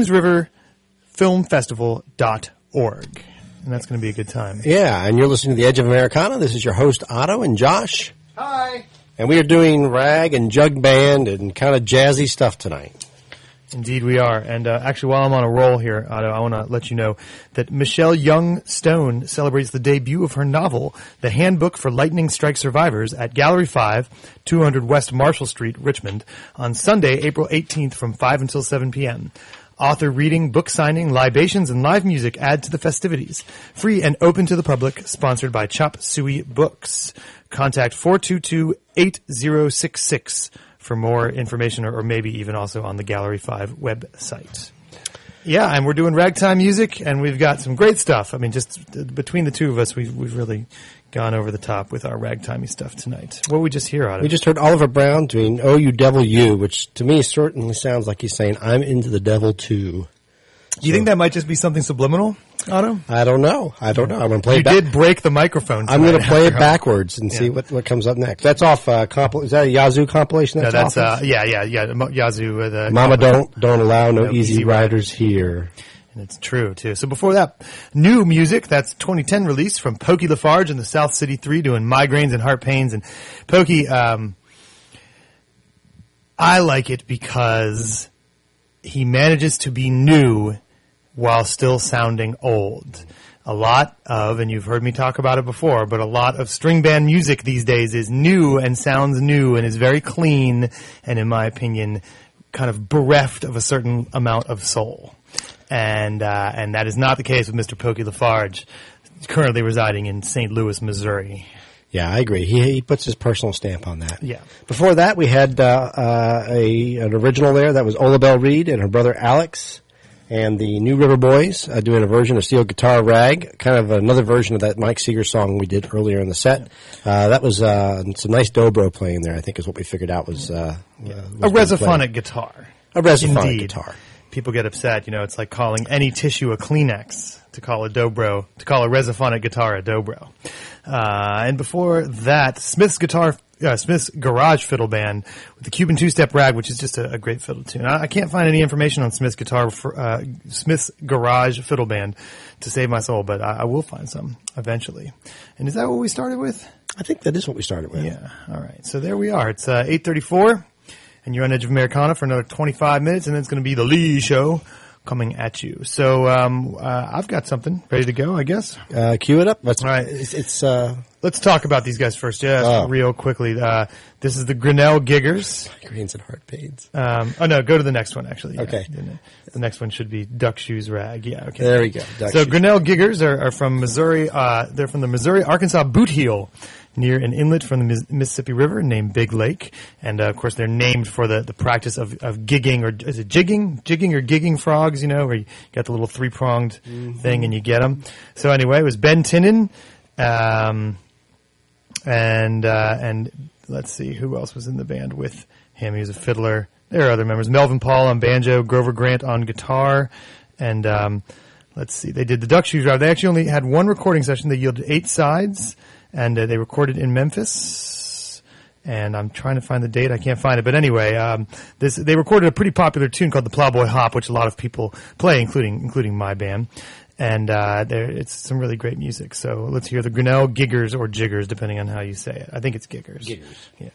jamesriverfilmfestival.org. And that's going to be a good time. Yeah, and you're listening to The Edge of Americana. This is your host, Otto, and Josh. Hi. And we are doing rag and jug band and kind of jazzy stuff tonight. Indeed we are. And actually, while I'm on a roll here, Otto, I want to let you know that Michelle Young Stone celebrates the debut of her novel, The Handbook for Lightning Strike Survivors, at Gallery 5, 200 West Marshall Street, Richmond, on Sunday, April 18th from 5 until 7 p.m. Author reading, book signing, libations, and live music add to the festivities. Free and open to the public, sponsored by Chop Suey Books. Contact 422-8066 for more information, or maybe even also on the Gallery 5 website. Yeah, and we're doing ragtime music, and we've got some great stuff. I mean, just between the two of us, we've really gone over the top with our ragtimey stuff tonight. What did we just hear out of it? We just heard Oliver Brown doing Oh You Devil You, which to me certainly sounds like he's saying, I'm into the devil too. Do you think that might just be something subliminal, Otto? I don't know. I'm going to play it back. You did break the microphone. I'm going to play it backwards and see what comes up next. That's off, is that a Yazoo compilation? No, that's yeah. Yazoo. The Mama don't allow no easy riders here. And it's true, too. So before that, new music, that's 2010 release from Pokey Lafarge and the South City 3 doing Migraines and Heart Pains. And Pokey, I like it because he manages to be new while still sounding old. A lot of, and you've heard me talk about it before, but a lot of string band music these days is new and sounds new and is very clean and, in my opinion, kind of bereft of a certain amount of soul. And that is not the case with Mr. Pokey LaFarge, currently residing in St. Louis, Missouri. Yeah, I agree. He puts his personal stamp on that. Yeah. Before that, we had an original there. That was Ola Belle Reed and her brother Alex and the New River Boys doing a version of Steel Guitar Rag, kind of another version of that Mike Seeger song we did earlier in the set. That was some nice dobro playing there, I think is what we figured out was a resophonic guitar. A resophonic Indeed. guitar. People get upset. It's like calling any tissue a Kleenex to call a dobro, to call a resophonic guitar a dobro. And before that, Smith's Garage Fiddle Band with the Cuban two-step rag, which is just a great fiddle tune. I can't find any information on Smith's Garage Fiddle Band to save my soul, but I will find some eventually. And is that what we started with? I think that is what we started with. Yeah. All right. So there we are. It's 8:34, and you're on Edge of Americana for another 25 minutes, and then it's going to be the Lee Show coming at you. So I've got something ready to go, I guess. Cue it up. All right. Let's talk about these guys first, real quickly. This is the Grinnell Giggers. Migraines and heart pains. No, go to the next one, actually. Yeah. Okay. The next one should be Duck Shoes Rag. Yeah, okay. There we go. Grinnell Giggers are from Missouri. They're from the Missouri-Arkansas Boot Heel, near an inlet from the Mississippi River named Big Lake. And, of course, they're named for the practice of gigging, or is it jigging? Jigging or gigging frogs, where you got the little three-pronged thing and you get them. So anyway, it was Ben Tinnen, and let's see, who else was in the band with him? He was a fiddler. There are other members. Melvin Paul on banjo, Grover Grant on guitar, and let's see, they did the Duck Shoes Rag. They actually only had one recording session. They yielded 8 sides, and they recorded in Memphis. And I'm trying to find the date. I can't find it. But anyway, they recorded a pretty popular tune called the Plowboy Hop, which a lot of people play, including my band. And it's some really great music. So let's hear the Grinnell Giggers, or Jiggers, depending on how you say it. I think it's Giggers. Giggers. Yeah.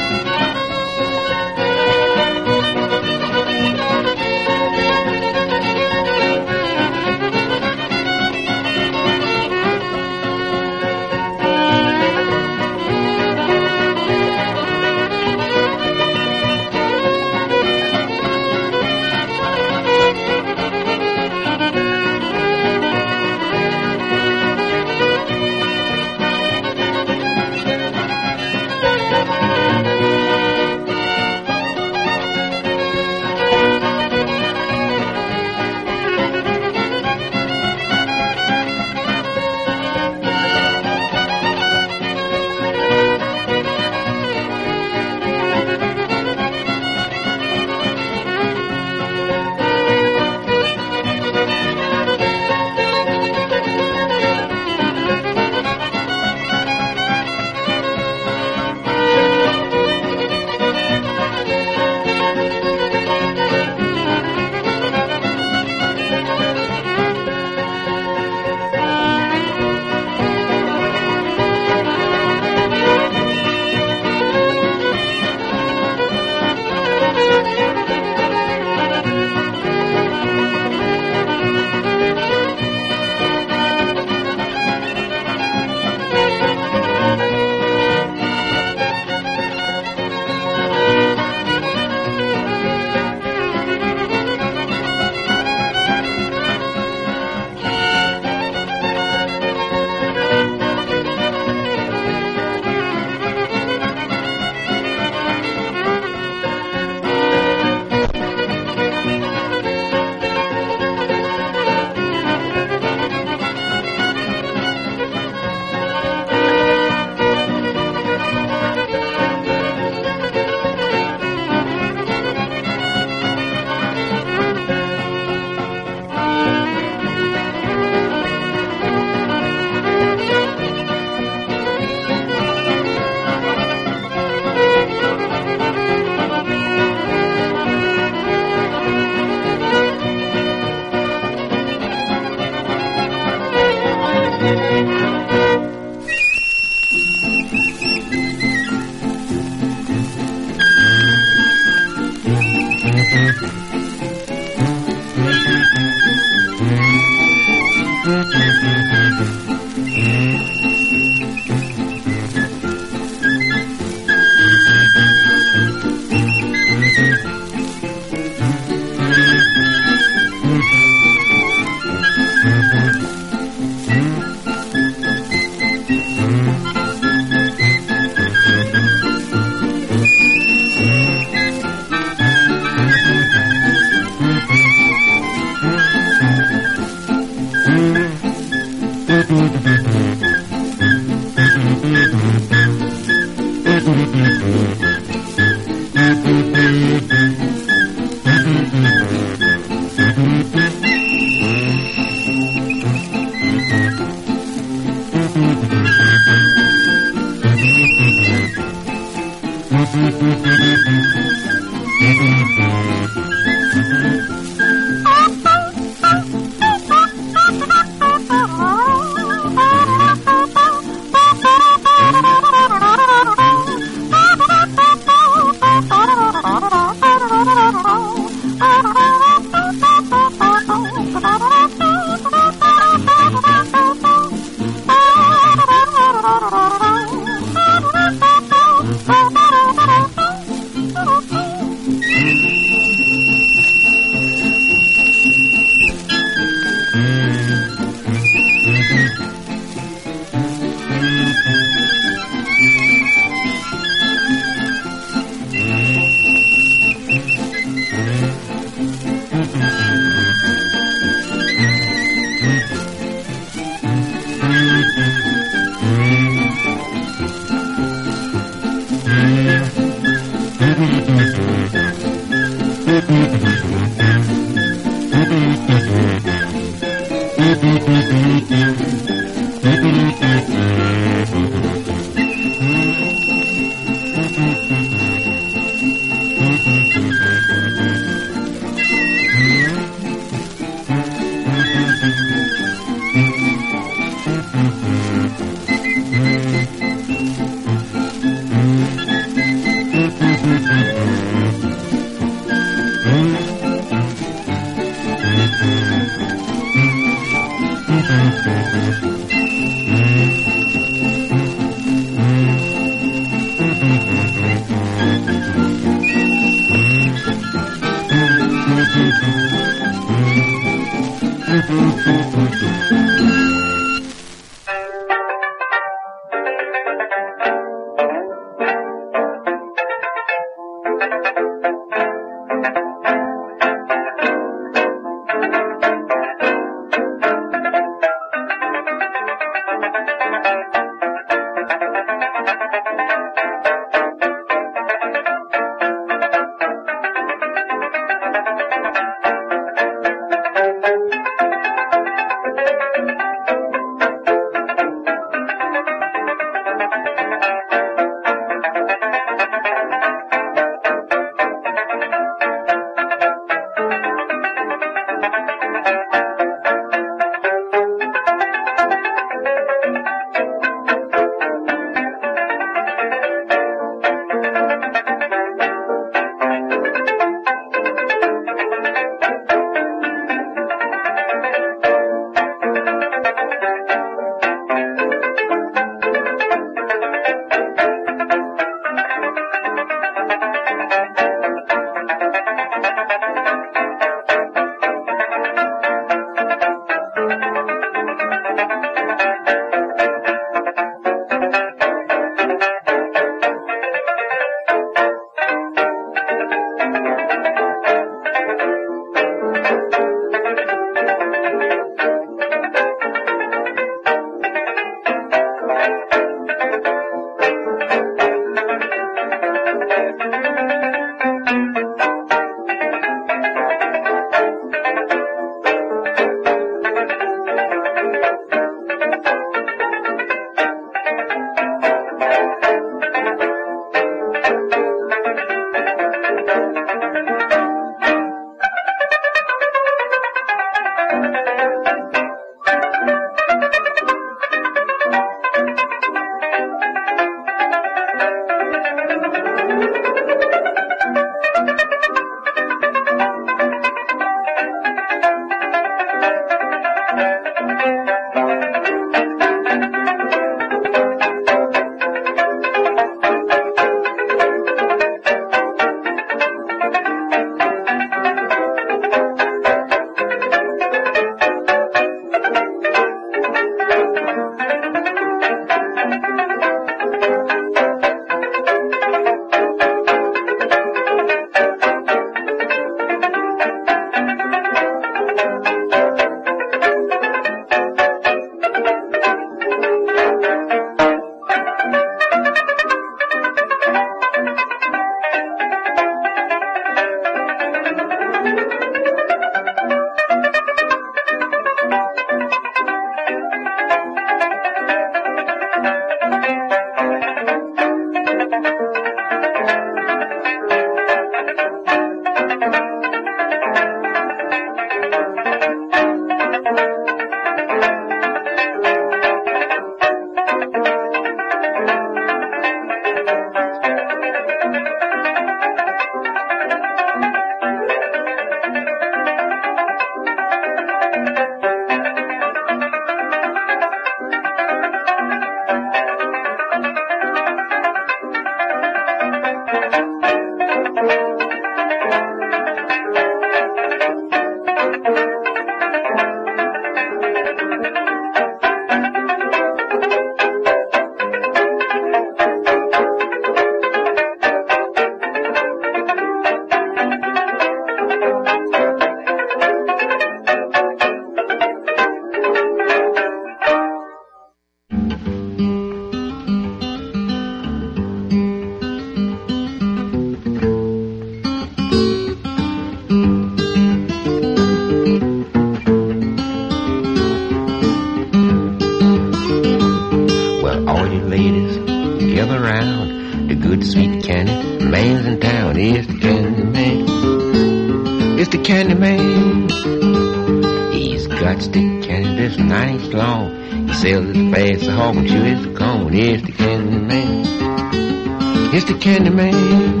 Here's the candy man. He's got stick candy that's 9 inches long. He sells it fast, a hog and chew as a cone. Here's the candy man. Here's the candy man.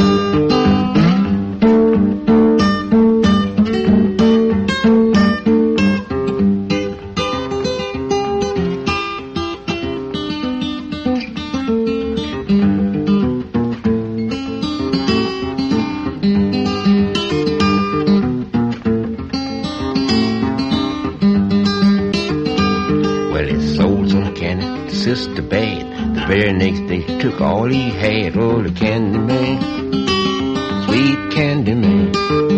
Sister bad. The very next day she took all he had. Oh, the candy man, sweet candy man.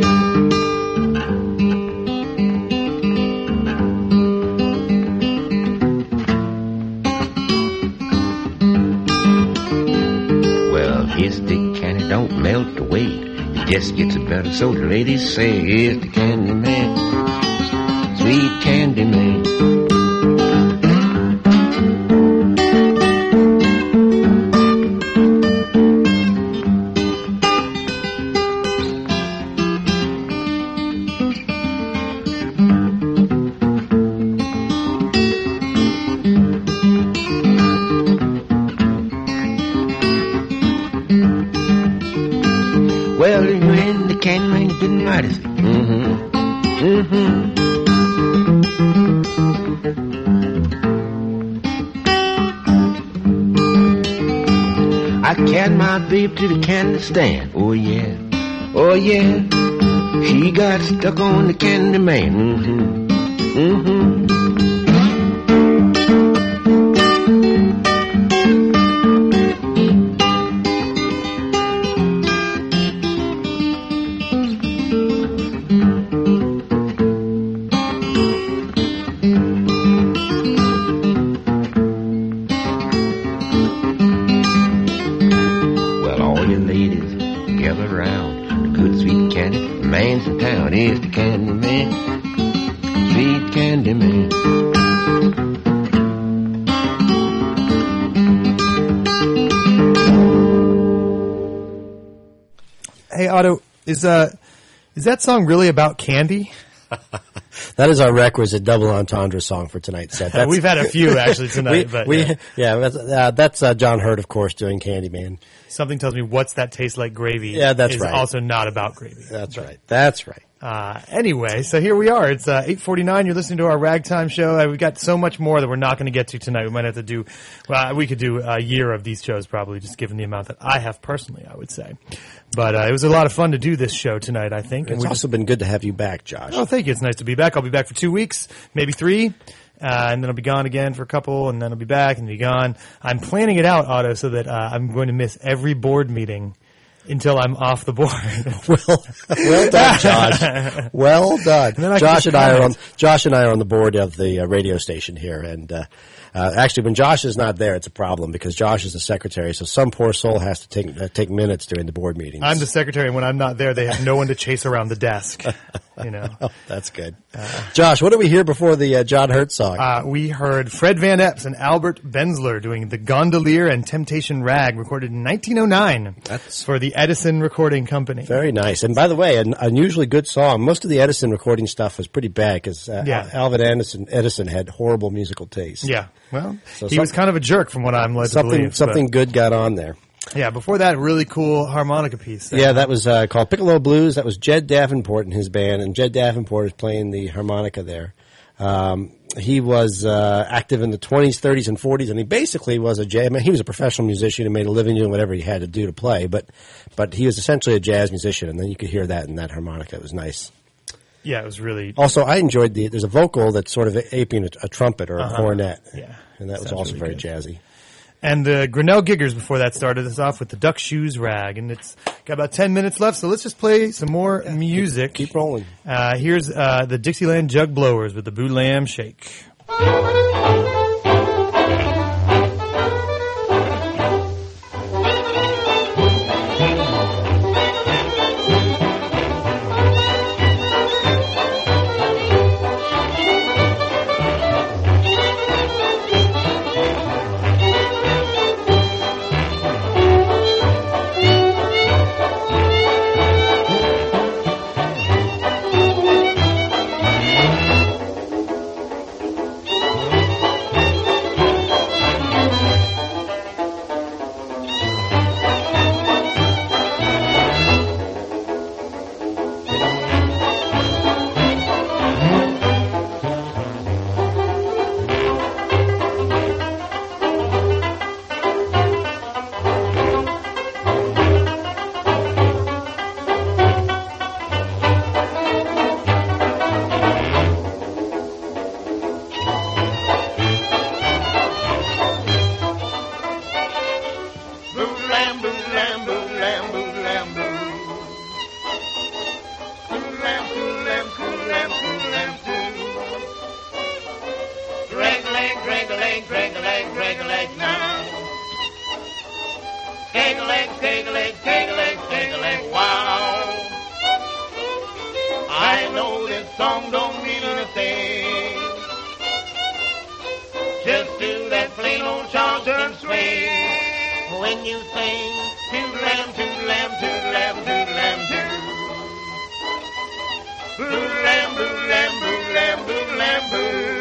Well, his stick candy don't melt away. It just gets better, so the ladies say, here's the candy man, sweet candy man. Well, when the candy man didn't matter. I carried my babe to the candy stand. Oh yeah, oh yeah. She got stuck on the candy man. Here's the candy man, sweet candy man. Hey, Otto, is that song really about candy? That is our requisite double entendre song for tonight's set. We've had a few actually tonight, that's John Hurt, of course, doing Candyman. Something tells me "What's That Taste Like Gravy?" Yeah, that's is right. Also not about gravy. That's right. That's right. Anyway, so here we are. It's 8:49. You're listening to our Ragtime show. We've got so much more that we're not going to get to tonight. We might have to do. Well, we could do a year of these shows probably, just given the amount that I have personally. I would say, but it was a lot of fun to do this show tonight. I think it's also been good to have you back, Josh. Oh, thank you. It's nice to be back. I'll be back for 2 weeks, maybe 3. And then I'll be gone again for a couple, and then I'll be back and be gone. I'm planning it out, Otto, so that I'm going to miss every board meeting until I'm off the board. Well done, Josh. Well done. Josh and I are on the board of the radio station here, and actually, when Josh is not there, it's a problem because Josh is the secretary, so some poor soul has to take minutes during the board meetings. I'm the secretary, and when I'm not there, they have no one to chase around the desk. You know, that's good. Josh, what did we hear before the John Hurt song? We heard Fred Van Epps and Albert Benzler doing "The Gondolier" and "Temptation Rag," recorded in 1909. That's for the Edison Recording Company. Very nice. And by the way, an unusually good song. Most of the Edison recording stuff was pretty bad because Alvin Edison had horrible musical taste. Yeah. Well, he was kind of a jerk from what I'm led to believe. Something good got on there. Yeah, before that, really cool harmonica piece. Yeah, that was called Piccolo Blues. That was Jed Davenport and his band, and Jed Davenport is playing the harmonica there. He was active in the 20s, 30s, and 40s, and he basically was he was a professional musician and made a living doing whatever he had to do to play, but he was essentially a jazz musician, and then you could hear that in that harmonica. It was nice. Yeah, it was really... Also, I enjoyed there's a vocal that's sort of aping a trumpet or a cornet. Yeah. And that was also really very jazzy. And the Grinnell Giggers before that started us off with the Duck Shoes Rag. And it's got about 10 minutes left, so let's just play some more music. Keep rolling. Here's the Dixieland Jug Blowers with the Boo Lamb Shake. toodle-lam, toodle-lam, toodle-lam, toodle-lam, toodle. Drag-a-leg, drag-a-leg, drag-a-leg, drag-a-leg now. Take-a-leg, take-a-leg, take-a-leg, take-a-leg, wow. I know this song don't mean anything. Just do that plain old Charleston swing. When you sing, toodle-lam, toodle-lam, toodle-lam, toodle-lam, toodle. Boo-lam, boo-lam, boo-lam, boo-lam, boo.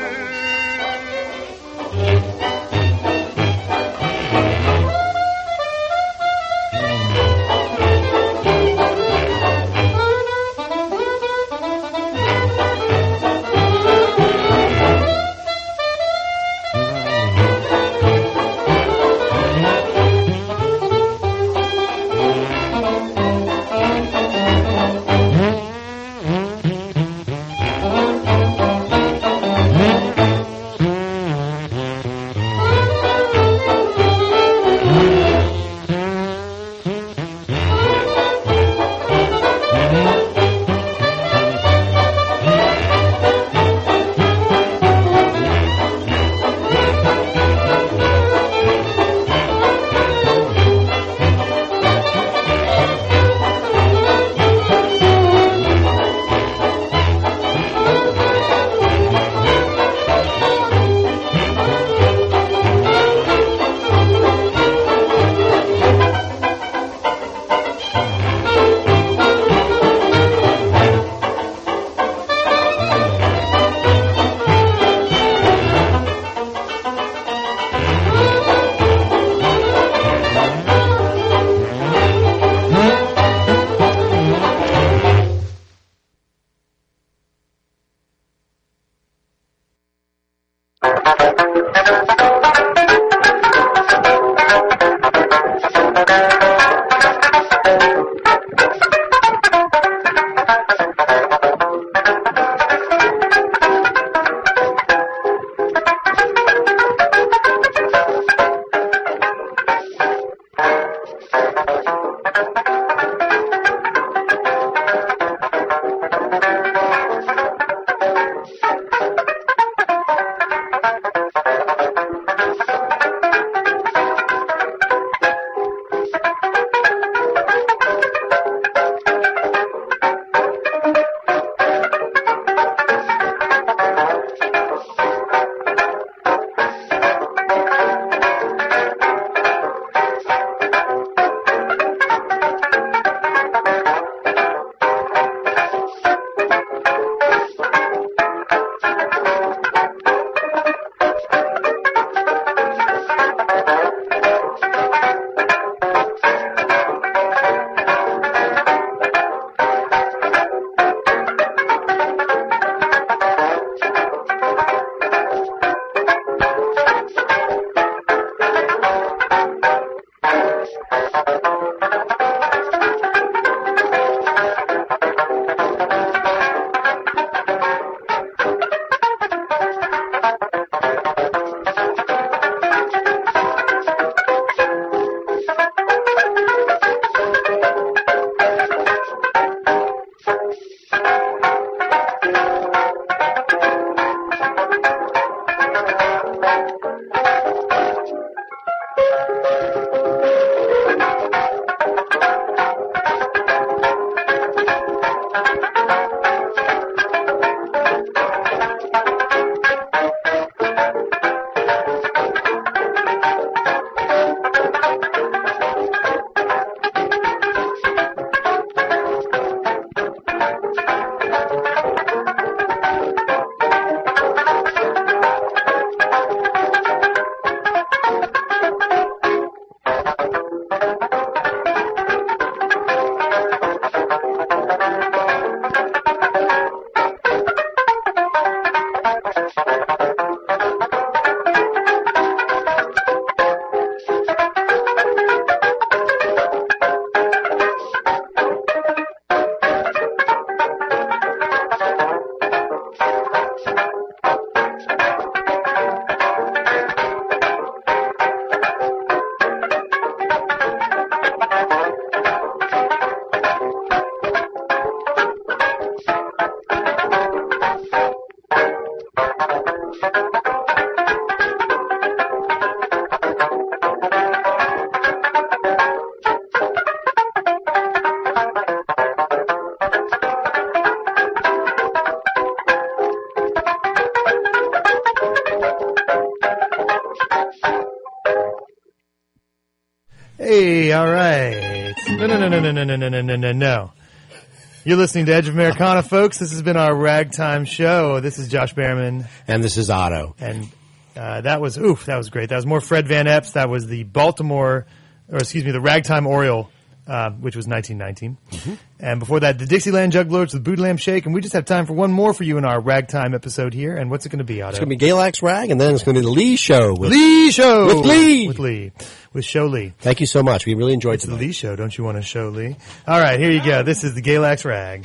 Okay, all right. No. You're listening to Edge of Americana, folks. This has been our Ragtime show. This is Josh Behrman. And this is Otto. And that was great. That was more Fred Van Epps. That was the the Ragtime Oriole, which was 1919. Mm-hmm. And before that, the Dixieland Jugglers with Boot Lamb Shake. And we just have time for one more for you in our Ragtime episode here. And what's it going to be, Otto? It's going to be Galax Rag, and then it's going to be the Lee Show. With Lee! With Show Lee. Thank you so much. We really enjoyed the Lee Show. Don't you want to show Lee? All right, here you go. This is the Galax Rag.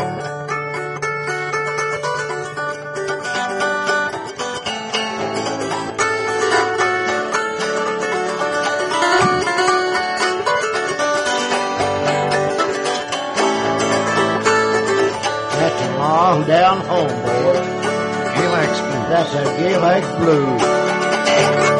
On down home, boys. Galax Blues. That's a Galax Blues.